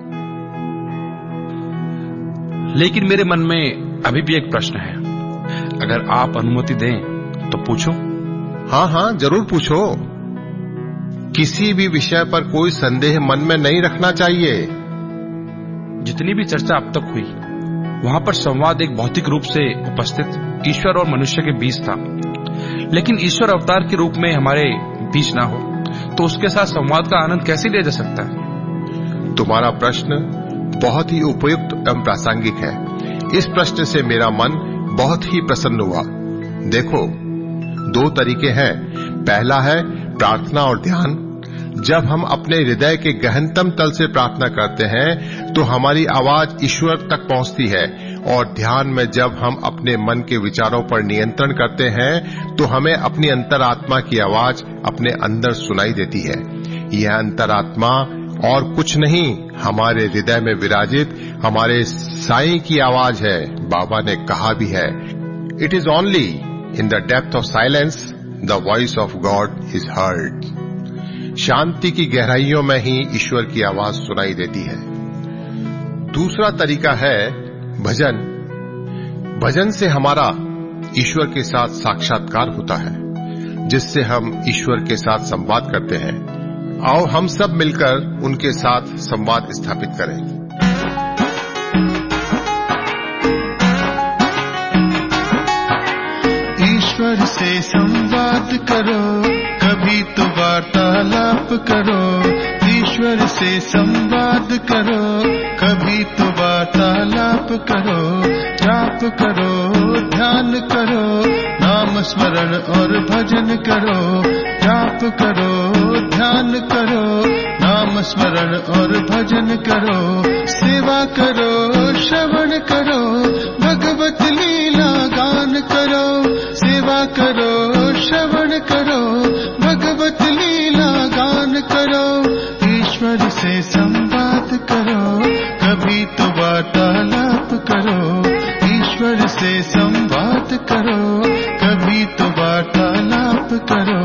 लेकिन मेरे मन में अभी भी एक प्रश्न है, अगर आप अनुमति दें तो पूछूं? हाँ हाँ, जरूर पूछो। किसी भी विषय पर कोई संदेह मन में नहीं रखना चाहिए। जितनी भी चर्चा अब तक हुई, वहां पर संवाद एक भौतिक रूप से उपस्थित ईश्वर और मनुष्य के बीच था। लेकिन ईश्वर अवतार के रूप में हमारे बीच ना हो तो उसके साथ संवाद का आनंद कैसे लिया जा सकता है? तुम्हारा प्रश्न बहुत ही उपयुक्त एवं प्रासंगिक है। इस प्रश्न से मेरा मन बहुत ही प्रसन्न हुआ। देखो, दो तरीके हैं। पहला है प्रार्थना और ध्यान। जब हम अपने हृदय के गहनतम तल से प्रार्थना करते हैं तो हमारी आवाज ईश्वर तक पहुंचती है, और ध्यान में जब हम अपने मन के विचारों पर नियंत्रण करते हैं तो हमें अपनी अंतरात्मा की आवाज अपने अंदर सुनाई देती है। यह अंतरात्मा और कुछ नहीं, हमारे हृदय में विराजित हमारे साईं की आवाज है। बाबा ने कहा भी है, it is only In the depth of silence, the voice of God is heard. शांति की गहराइयों में ही ईश्वर की आवाज सुनाई देती है। दूसरा तरीका है भजन। भजन से हमारा ईश्वर के साथ साक्षात्कार होता है, जिससे हम ईश्वर के साथ संवाद करते हैं। आओ हम सब मिलकर उनके साथ संवाद स्थापित करें। ईश्वर से संवाद करो, कभी तो वार्तालाप करो। ईश्वर से संवाद करो, कभी तो वार्तालाप करो। जाप करो, ध्यान करो, नाम स्मरण और भजन करो। जाप करो, ध्यान करो, नाम स्मरण और भजन करो। सेवा करो, श्रवण करो, भगवत लीला गान करो। सेवा करो, श्रवण करो, भगवत लीला गान करो। ईश्वर से संवाद करो, कभी तो वार्तालाप करो। ईश्वर से संवाद करो, कभी तो वार्तालाप करो।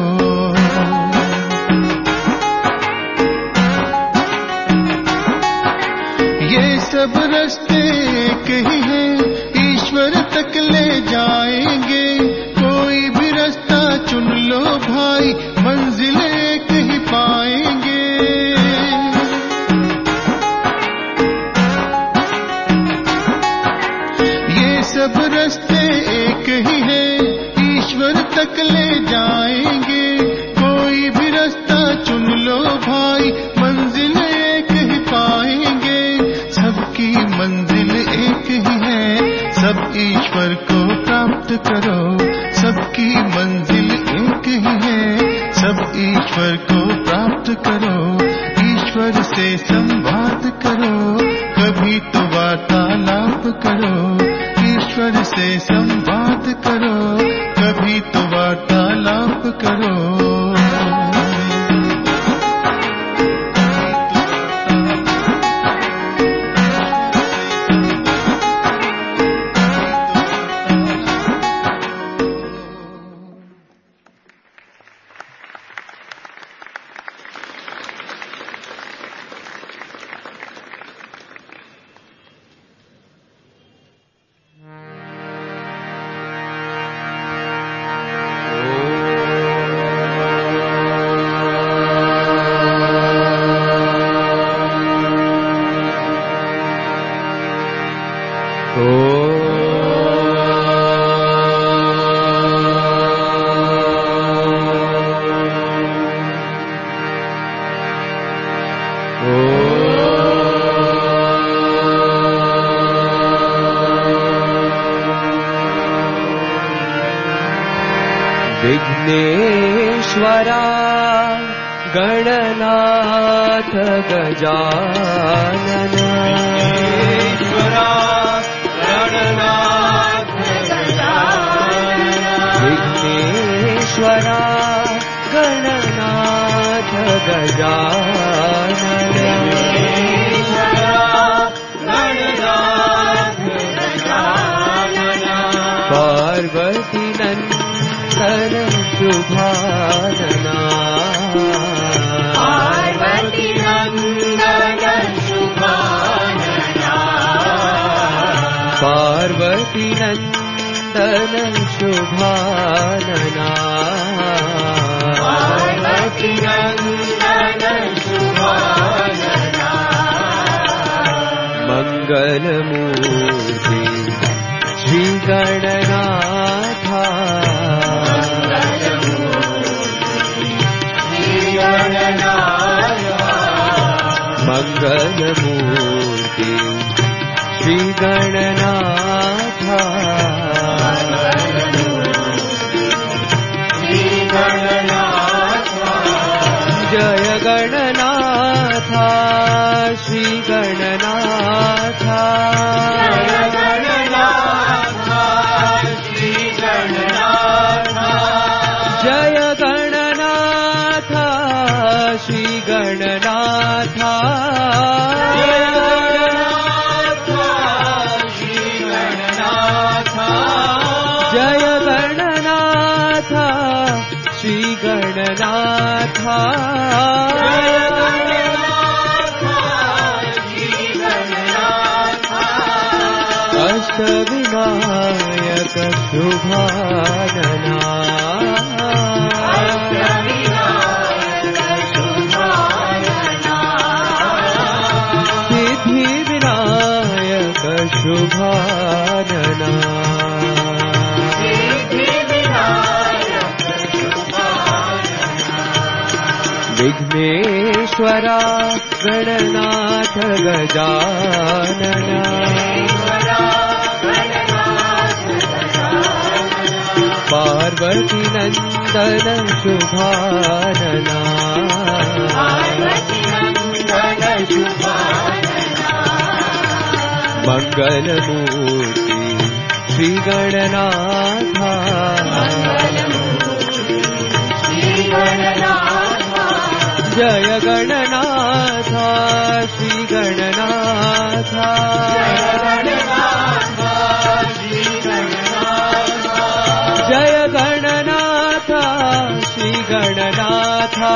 ये सब रास्ते एक ही हैं, ईश्वर तक ले जाएंगे। कोई भी रास्ता चुन लो भाई, मंजिल एक ही पाएंगे। ये सब रास्ते एक ही हैं, ईश्वर तक ले जाएंगे। कोई भी रास्ता चुन लो भाई, मंजिल एक ही पाएंगे। सबकी मंजिल एक ही है, सब ईश्वर को प्राप्त करो। सबकी मंजिल एक ही है, सब ईश्वर को प्राप्त करो। ईश्वर से संवाद करो, कभी तो वार्तालाप करो। ईश्वर से संवाद करो, कभी तो वार्तालाप करो। विघ्नेश्वरा गणनाथ गजानन। विघ्नेश्वरा गणनाथ गजानन। विघ्नेश्वरा गणनाथ गजानन। विघ्नेश्वरा गणनाथ गजानन। पार्वती नंदन शुभानना। पार्वती नंदन शुभानना। पार्वती नंदन शुभानना। पार्वती नंदन शुभानना। मंगल मूर्ति श्री गणनाथा। मंगल मूर्ति श्री गणनाथा। जय गणनाथा श्री गणनाथा। जय गणनाथा श्री गणनाथा। जय गणनाथा श्री गणनाथा। जय गणनाथा श्री गणनाथा। अष्टविनायक शुभानना सिद्धि विनायक शुभानना विघ्नेश्वरा गणनाथ गजानना पार्वती नंदन शुभानना मंगल मूर्ति श्री गणनाथा जय गणनाथा श्री गणनाथा जय गणनाथा श्री गणनाथा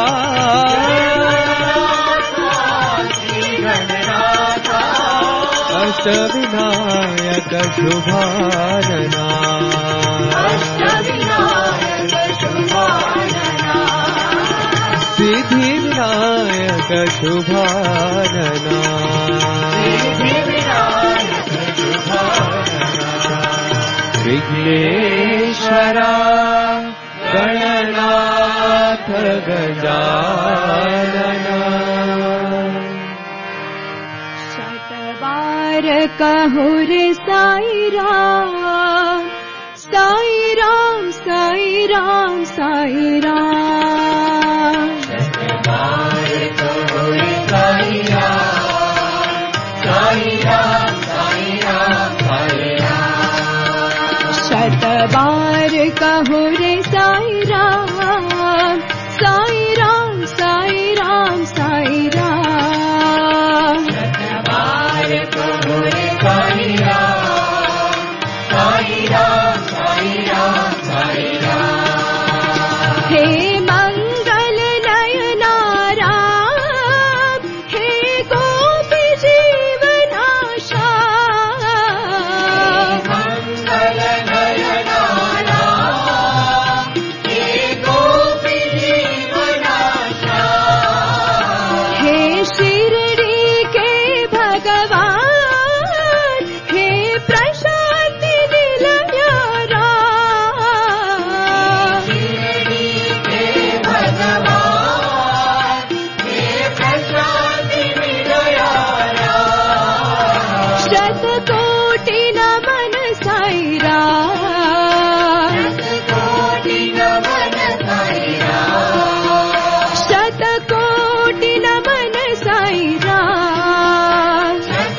अष्टविनायक शुभानना सिद्धि विनायक शुभानना विघ्नेश्वरा गणनाथ गजानना शतबार कहो रे साई राम साई राम साई राम साई राम शतबार कहो रे साई राम साई राम साई राम साई राम शतबार कहो रे साई राम साई राम साई राम साई राम शतबार कहो रे साई राम साई राम साई राम साई राम हे मंगल नयना राम हे गोपी जीवनाशा मंगल नयना राम हे गोपी जीवनाशा हे शिरडी के भगवान हे प्रशांति निलया राम शिरडी के भगवान हे प्रशांति निलया राम शतकोटि नमन साई राम शतकोटि नमन साई राम शतकोटि नमन साई राम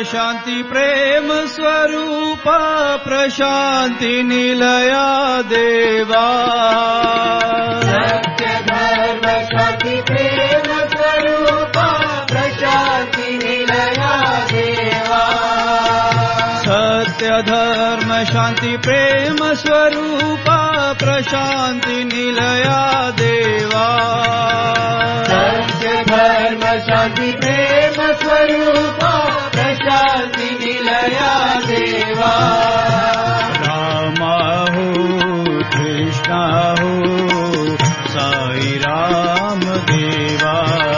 शांति प्रेम स्वरूप प्रशांति निलया देवा सत्य धर्म शांति प्रेम स्वरूप प्रशांति निलया देवा सत्य धर्म शांति प्रेम स्वरूप प्रशांति निलया देवा सत्य धर्म शांति प्रेम स्वरूप प्रशांति निलया देवा रामा हो कृष्णा हो साई राम देवा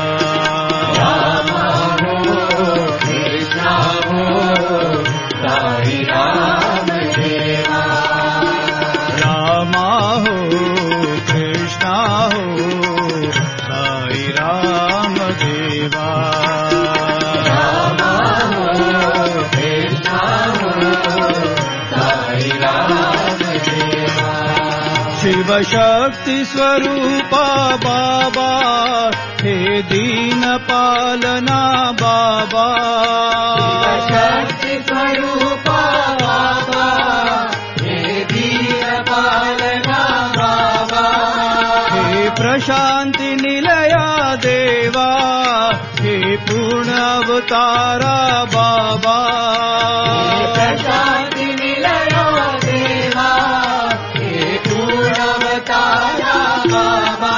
रामा हो कृष्णा हो साई राम देवा रामा हो कृष्णा हो साई राम देवा रामा हो कृष्णा हो साई राम देवा शिव शक्ति स्वरूपा बाबा हे दीन पालना बाबा शक्ति स्वरूपा बाबा हे दीन पालना बाबा हे प्रशांति निलया देवा हे पूर्ण अवतारा बाबा प्रशांति निलया देवा हे पूर्ण अवतारा बाबा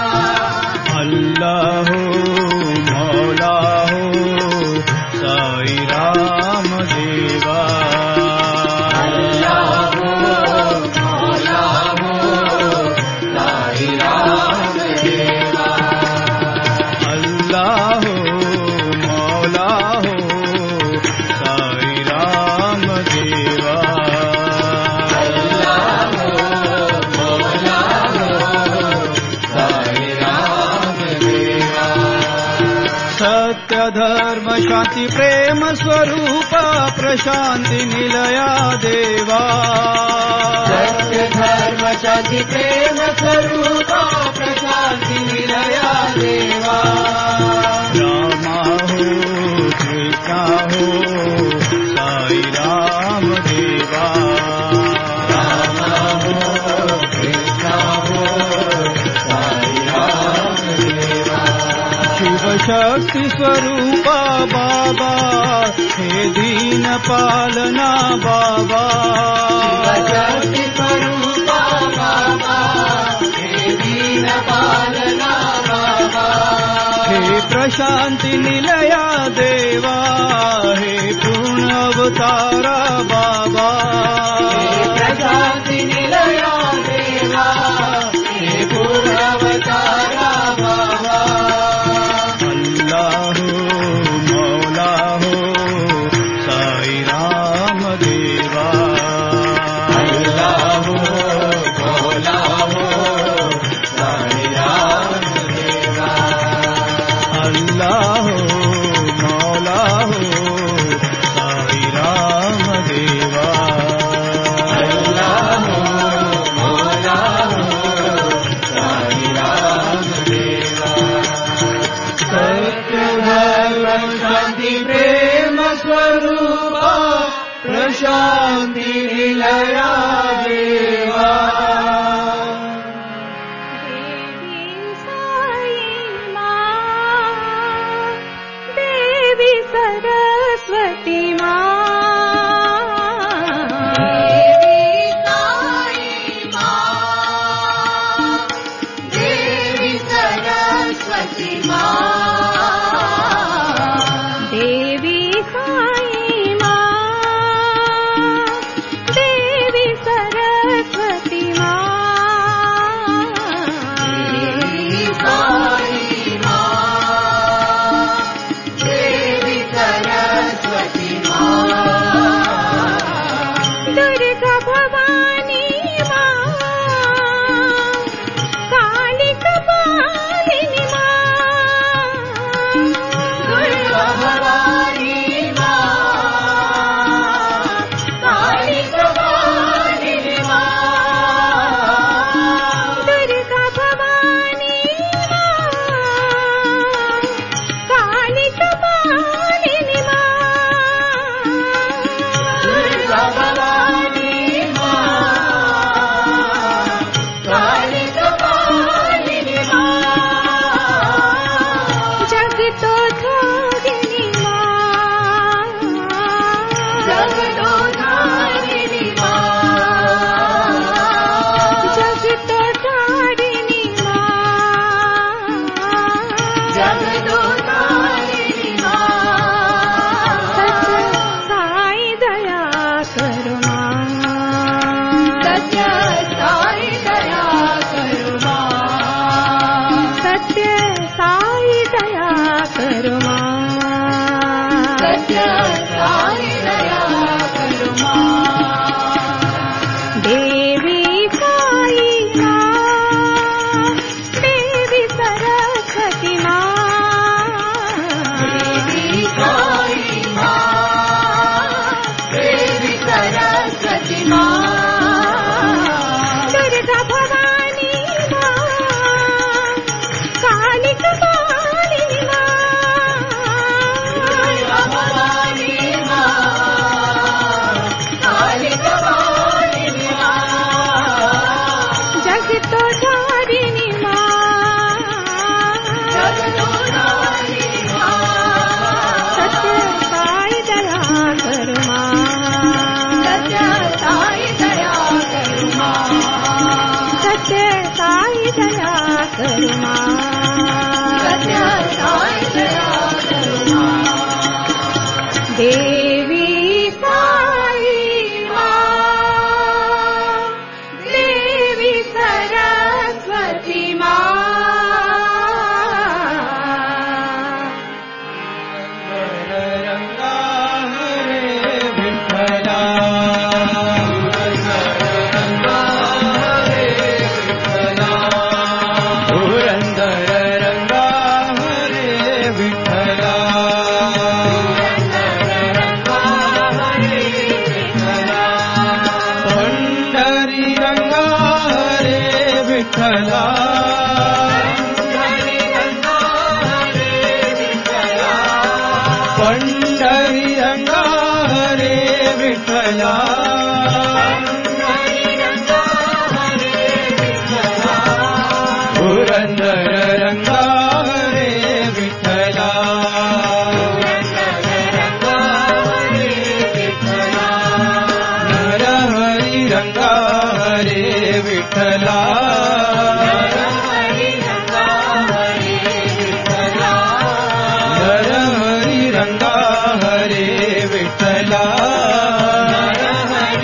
अल्लाह हो मौला हो साई राम देवा अल्लाह हो मौला हो साई राम देवा अल्लाह हो मौला हो साई राम देवा अल्लाह हो मौला हो साई राम देवा सत्य धर्म शांति प्रेम स्वरूप प्रशांति निलया देवा सत्य धर्म शांति प्रेम स्वरूप प्रशांति निलया देवा रामा हो कृष्णा हो साई राम देवा रामा हो कृष्णा हो साई राम देवा शिव शक्ति स्वरूपा बाबा हे दीन पालना बाबा शक्ति स्वरूपा बाबा हे दीन पालना बाबा हे प्रशांति निलया देवा हे पूर्ण अवतारा बाबा प्रशांति निलया देवा हे पूर्ण अवतारा बाबा अल्लाह हो मौला हो साई राम देवा अल्लाह हो मौला हो साई राम देवा अल्लाह हो मौला हो साई राम देवा अल्लाह हो मौला हो साई राम देवा सत्य धर्म शांति प्रेम स्वरूप प्रशांति निलया देवा देवी सरस्वती माँ देवी सरस्वती माँ देवी साई माँ देवी सरस्वती माँ देवी साई माँ देवी सरस्वती माँ जगतोधारिणी माँ, जगतोधारिणी माँ, जगतोधारिणी माँ, जगतोधारिणी माँ, सत्य साई दया करो माँ, सत्य साई दया करो माँ, सत्य साई दया करो माँ, सत्य साई दया करो माँ, देवी साई माँ, देवी सरस्वती माँ, देवी साई माँ, देवी सरस्वती माँ, दुर्गा भवानी माँ, काली कपालिनी माँ, दुर्गा भवानी माँ, काली कपालिनी माँ, जगतोधारिणी माँ, जगतोधारिणी माँ, सत्य साई दया करो माँ, सत्य साई दया करो माँ, सत्य साई दया करो माँ, सत्य साई दया करो माँ, देवी साई माँ, देवी सरस्वती माँ, रंगा हरे विठ्ठला, पुरंदर रंगा हरे विठ्ठला, पंढरी रंगा हरे विठ्ठला, पंढरी रंगा हरे विठ्ठला, पुरंदर रंगा हरे विठ्ठला, नरहरी रंगा हरे विठ्ठला, नरहरी रंगा हरे विठ्ठला,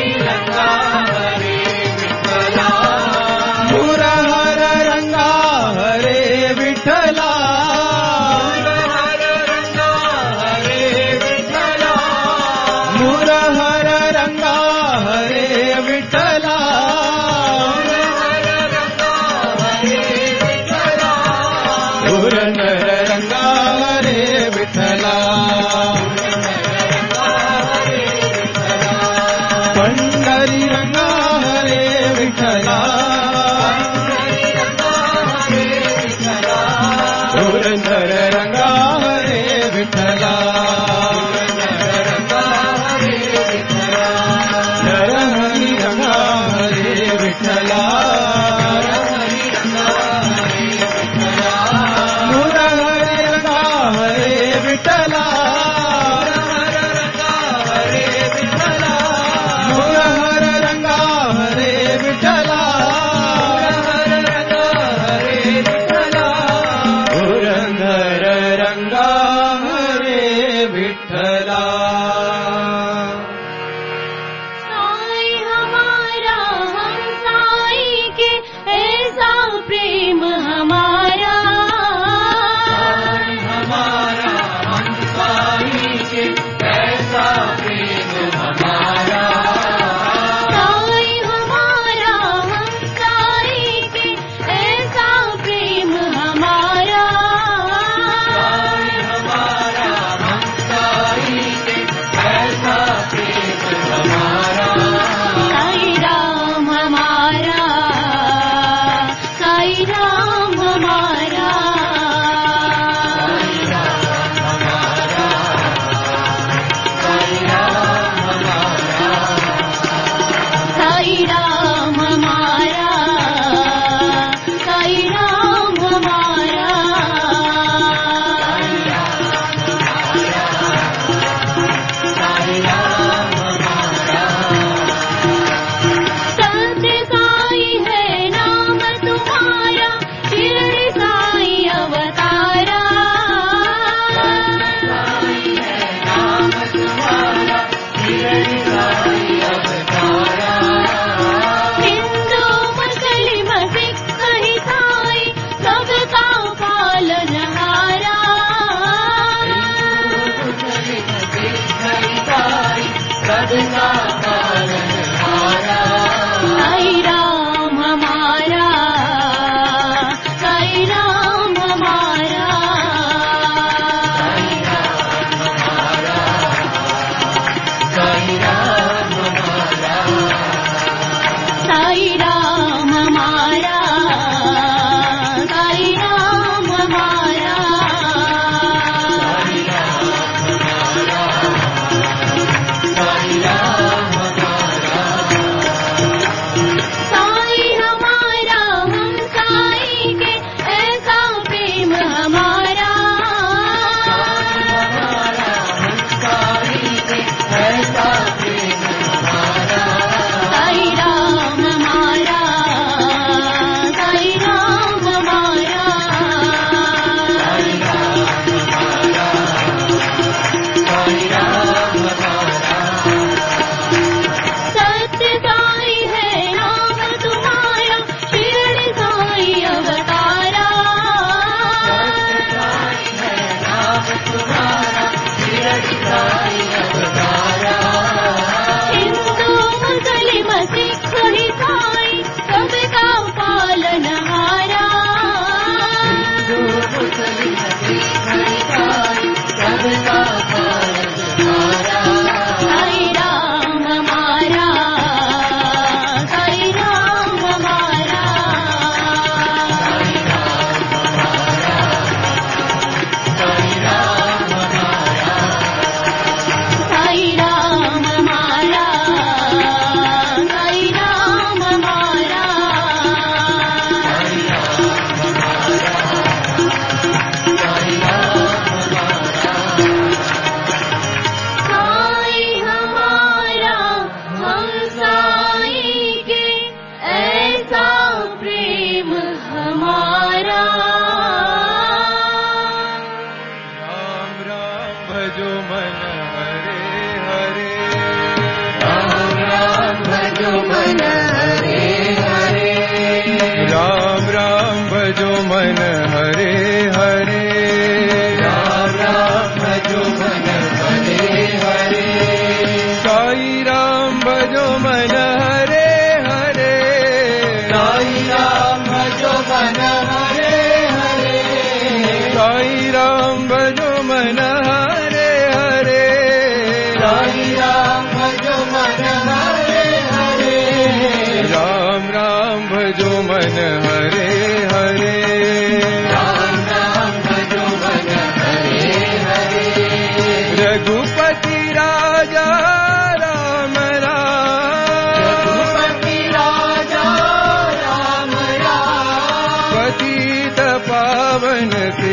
भजो मन हरे हरे राम राम भजो मन हरे हरे राम राम भजो मन हरे हरे राम राम भजो मन हरे हरे साई राम भजो मन हरे हरे साई राम भजो मन हरे हरे साई राम भजो मन हरे हरे साई राम भजो मन हरे हरे राम राम भजो मन हरे हरे राम राम भजो मन हरे हरे रघुपति राजा राम राम रघुपति राजा राम राम पतित पावन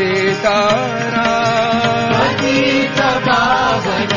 सीताराम पतित पावन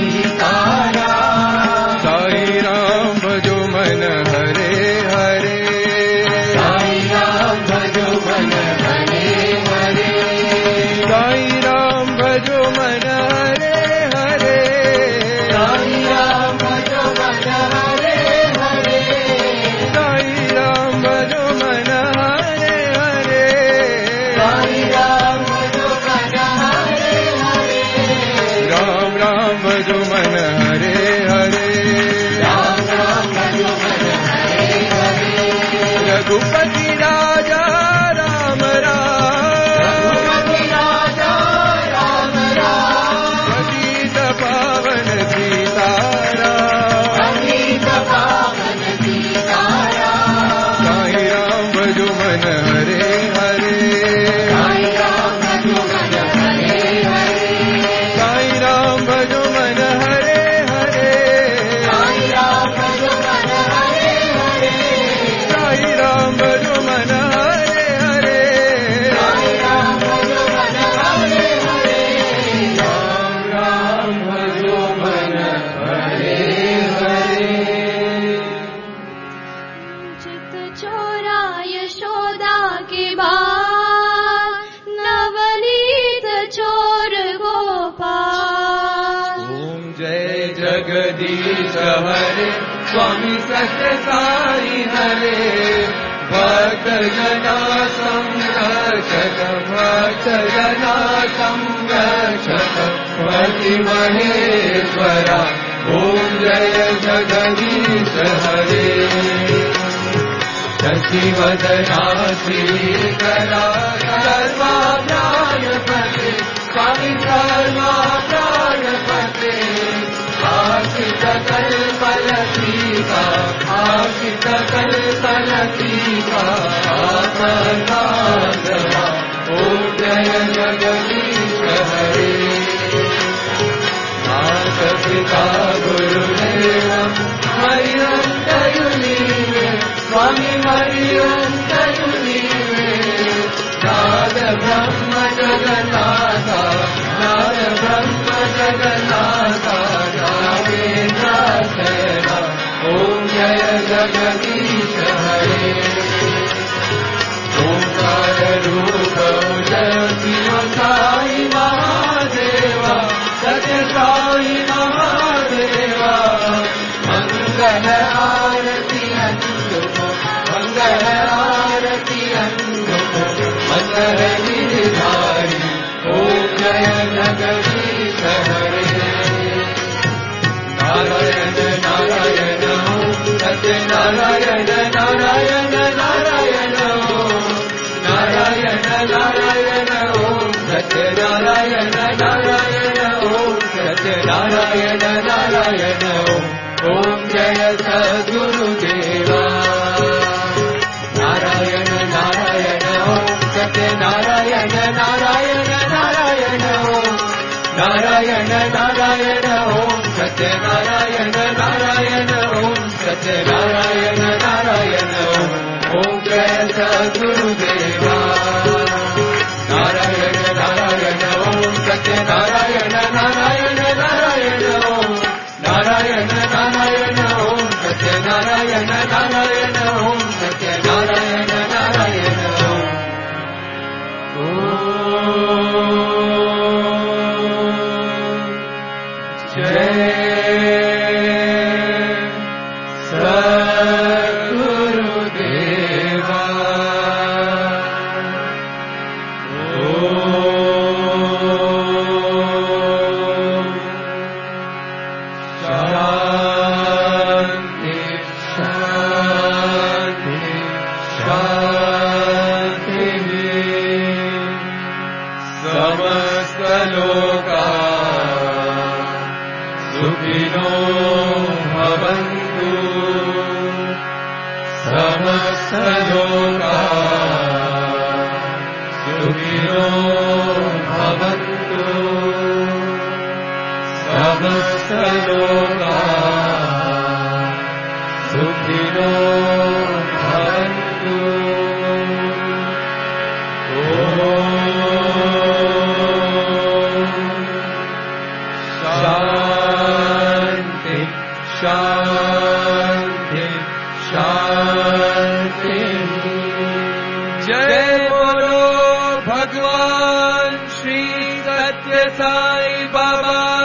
सीताराम साई राम भजो मन हरे हरे साई राम भजो मन हरे हरे साई राम भजो मन हरे हरे साई राम भजो मन हरे हरे साई राम भजो मन हरे हरे साई राम भजो मन हरे हरे राम राम भजो मन हरे हरे राम राम भजो मन हरे हरे रघुपति राजा राम राम रघुपति राजा राम राम पतित पावन सीताराम पतित पावन सीताराम साई राम भजो मन हरे हरे साई राम भजो मन हरे हरे साई राम भजो मन हरे हरे साई राम भजो मन हरे हरे साई राम भजो मन हरे हरे साई राम भजो मन हरे हरे राम राम भजो मन हरे हरे चित चोरा यशोदा के बाल नवनीत चोर गोपाल ओम जय जगदीश हरे स्वामी सत्य साई हरे भक्त जना संरक्षक भक्त जना संरक्षक पति महेश्वरा ओम जय जगदीश हरे शशिवदना श्रीकरा सर्वा प्राणपते स्वामी सर्वा प्राणपते आशित कल्पलतीका आशित कल्पलतीका आत्मनाथवा ओम जय जगदीश हरे माता पिता गुरुदेव हरिओम दयुनीवे स्वामी हरिओम दयुनीवे नाद ब्रह्म जगन्नाथा नाद ब्रह्म जगन्नाथा नागेन्द्र सेना ओम जय जगदीश हरे ओंकार रूप जय शिव साई महादेवा सत्य साई महादेवा मंगल आरती अंगुको मंगल आरती अंगुको मंगल गिरधारी ओम जय जगदीश हरे नारायण नारायण ओम सत्य नारायण नारायण नारायण ओम नारायण नारायण ओम सत्य नारायण नारायण ओम सत्य नारायण नारायण ओम ओम जय सद्गुरुदेवा नारायण नारायण ओम सत्य नारायण नारायण नारायण ओम नारायण नारायण ओम सत्य नारायण नारायण ओम सत्य नारायण नारायण ओम ओम जय सद्गुरुदेवा नारायण नारायण ओम सत्य नारायण नारायण नारायण ओम नारायण नारायण ओम सत्य नारायण नारायण ओम सत्य नारायण नारायण ओम सुखिनो भवन्तु समस्तलोका सुखिनो भवन्तु समस्तलोका सुखिनो भवन्तु शान्ति शान्ति शान्ति जय बोलो भगवान श्री सत्य साई बाबा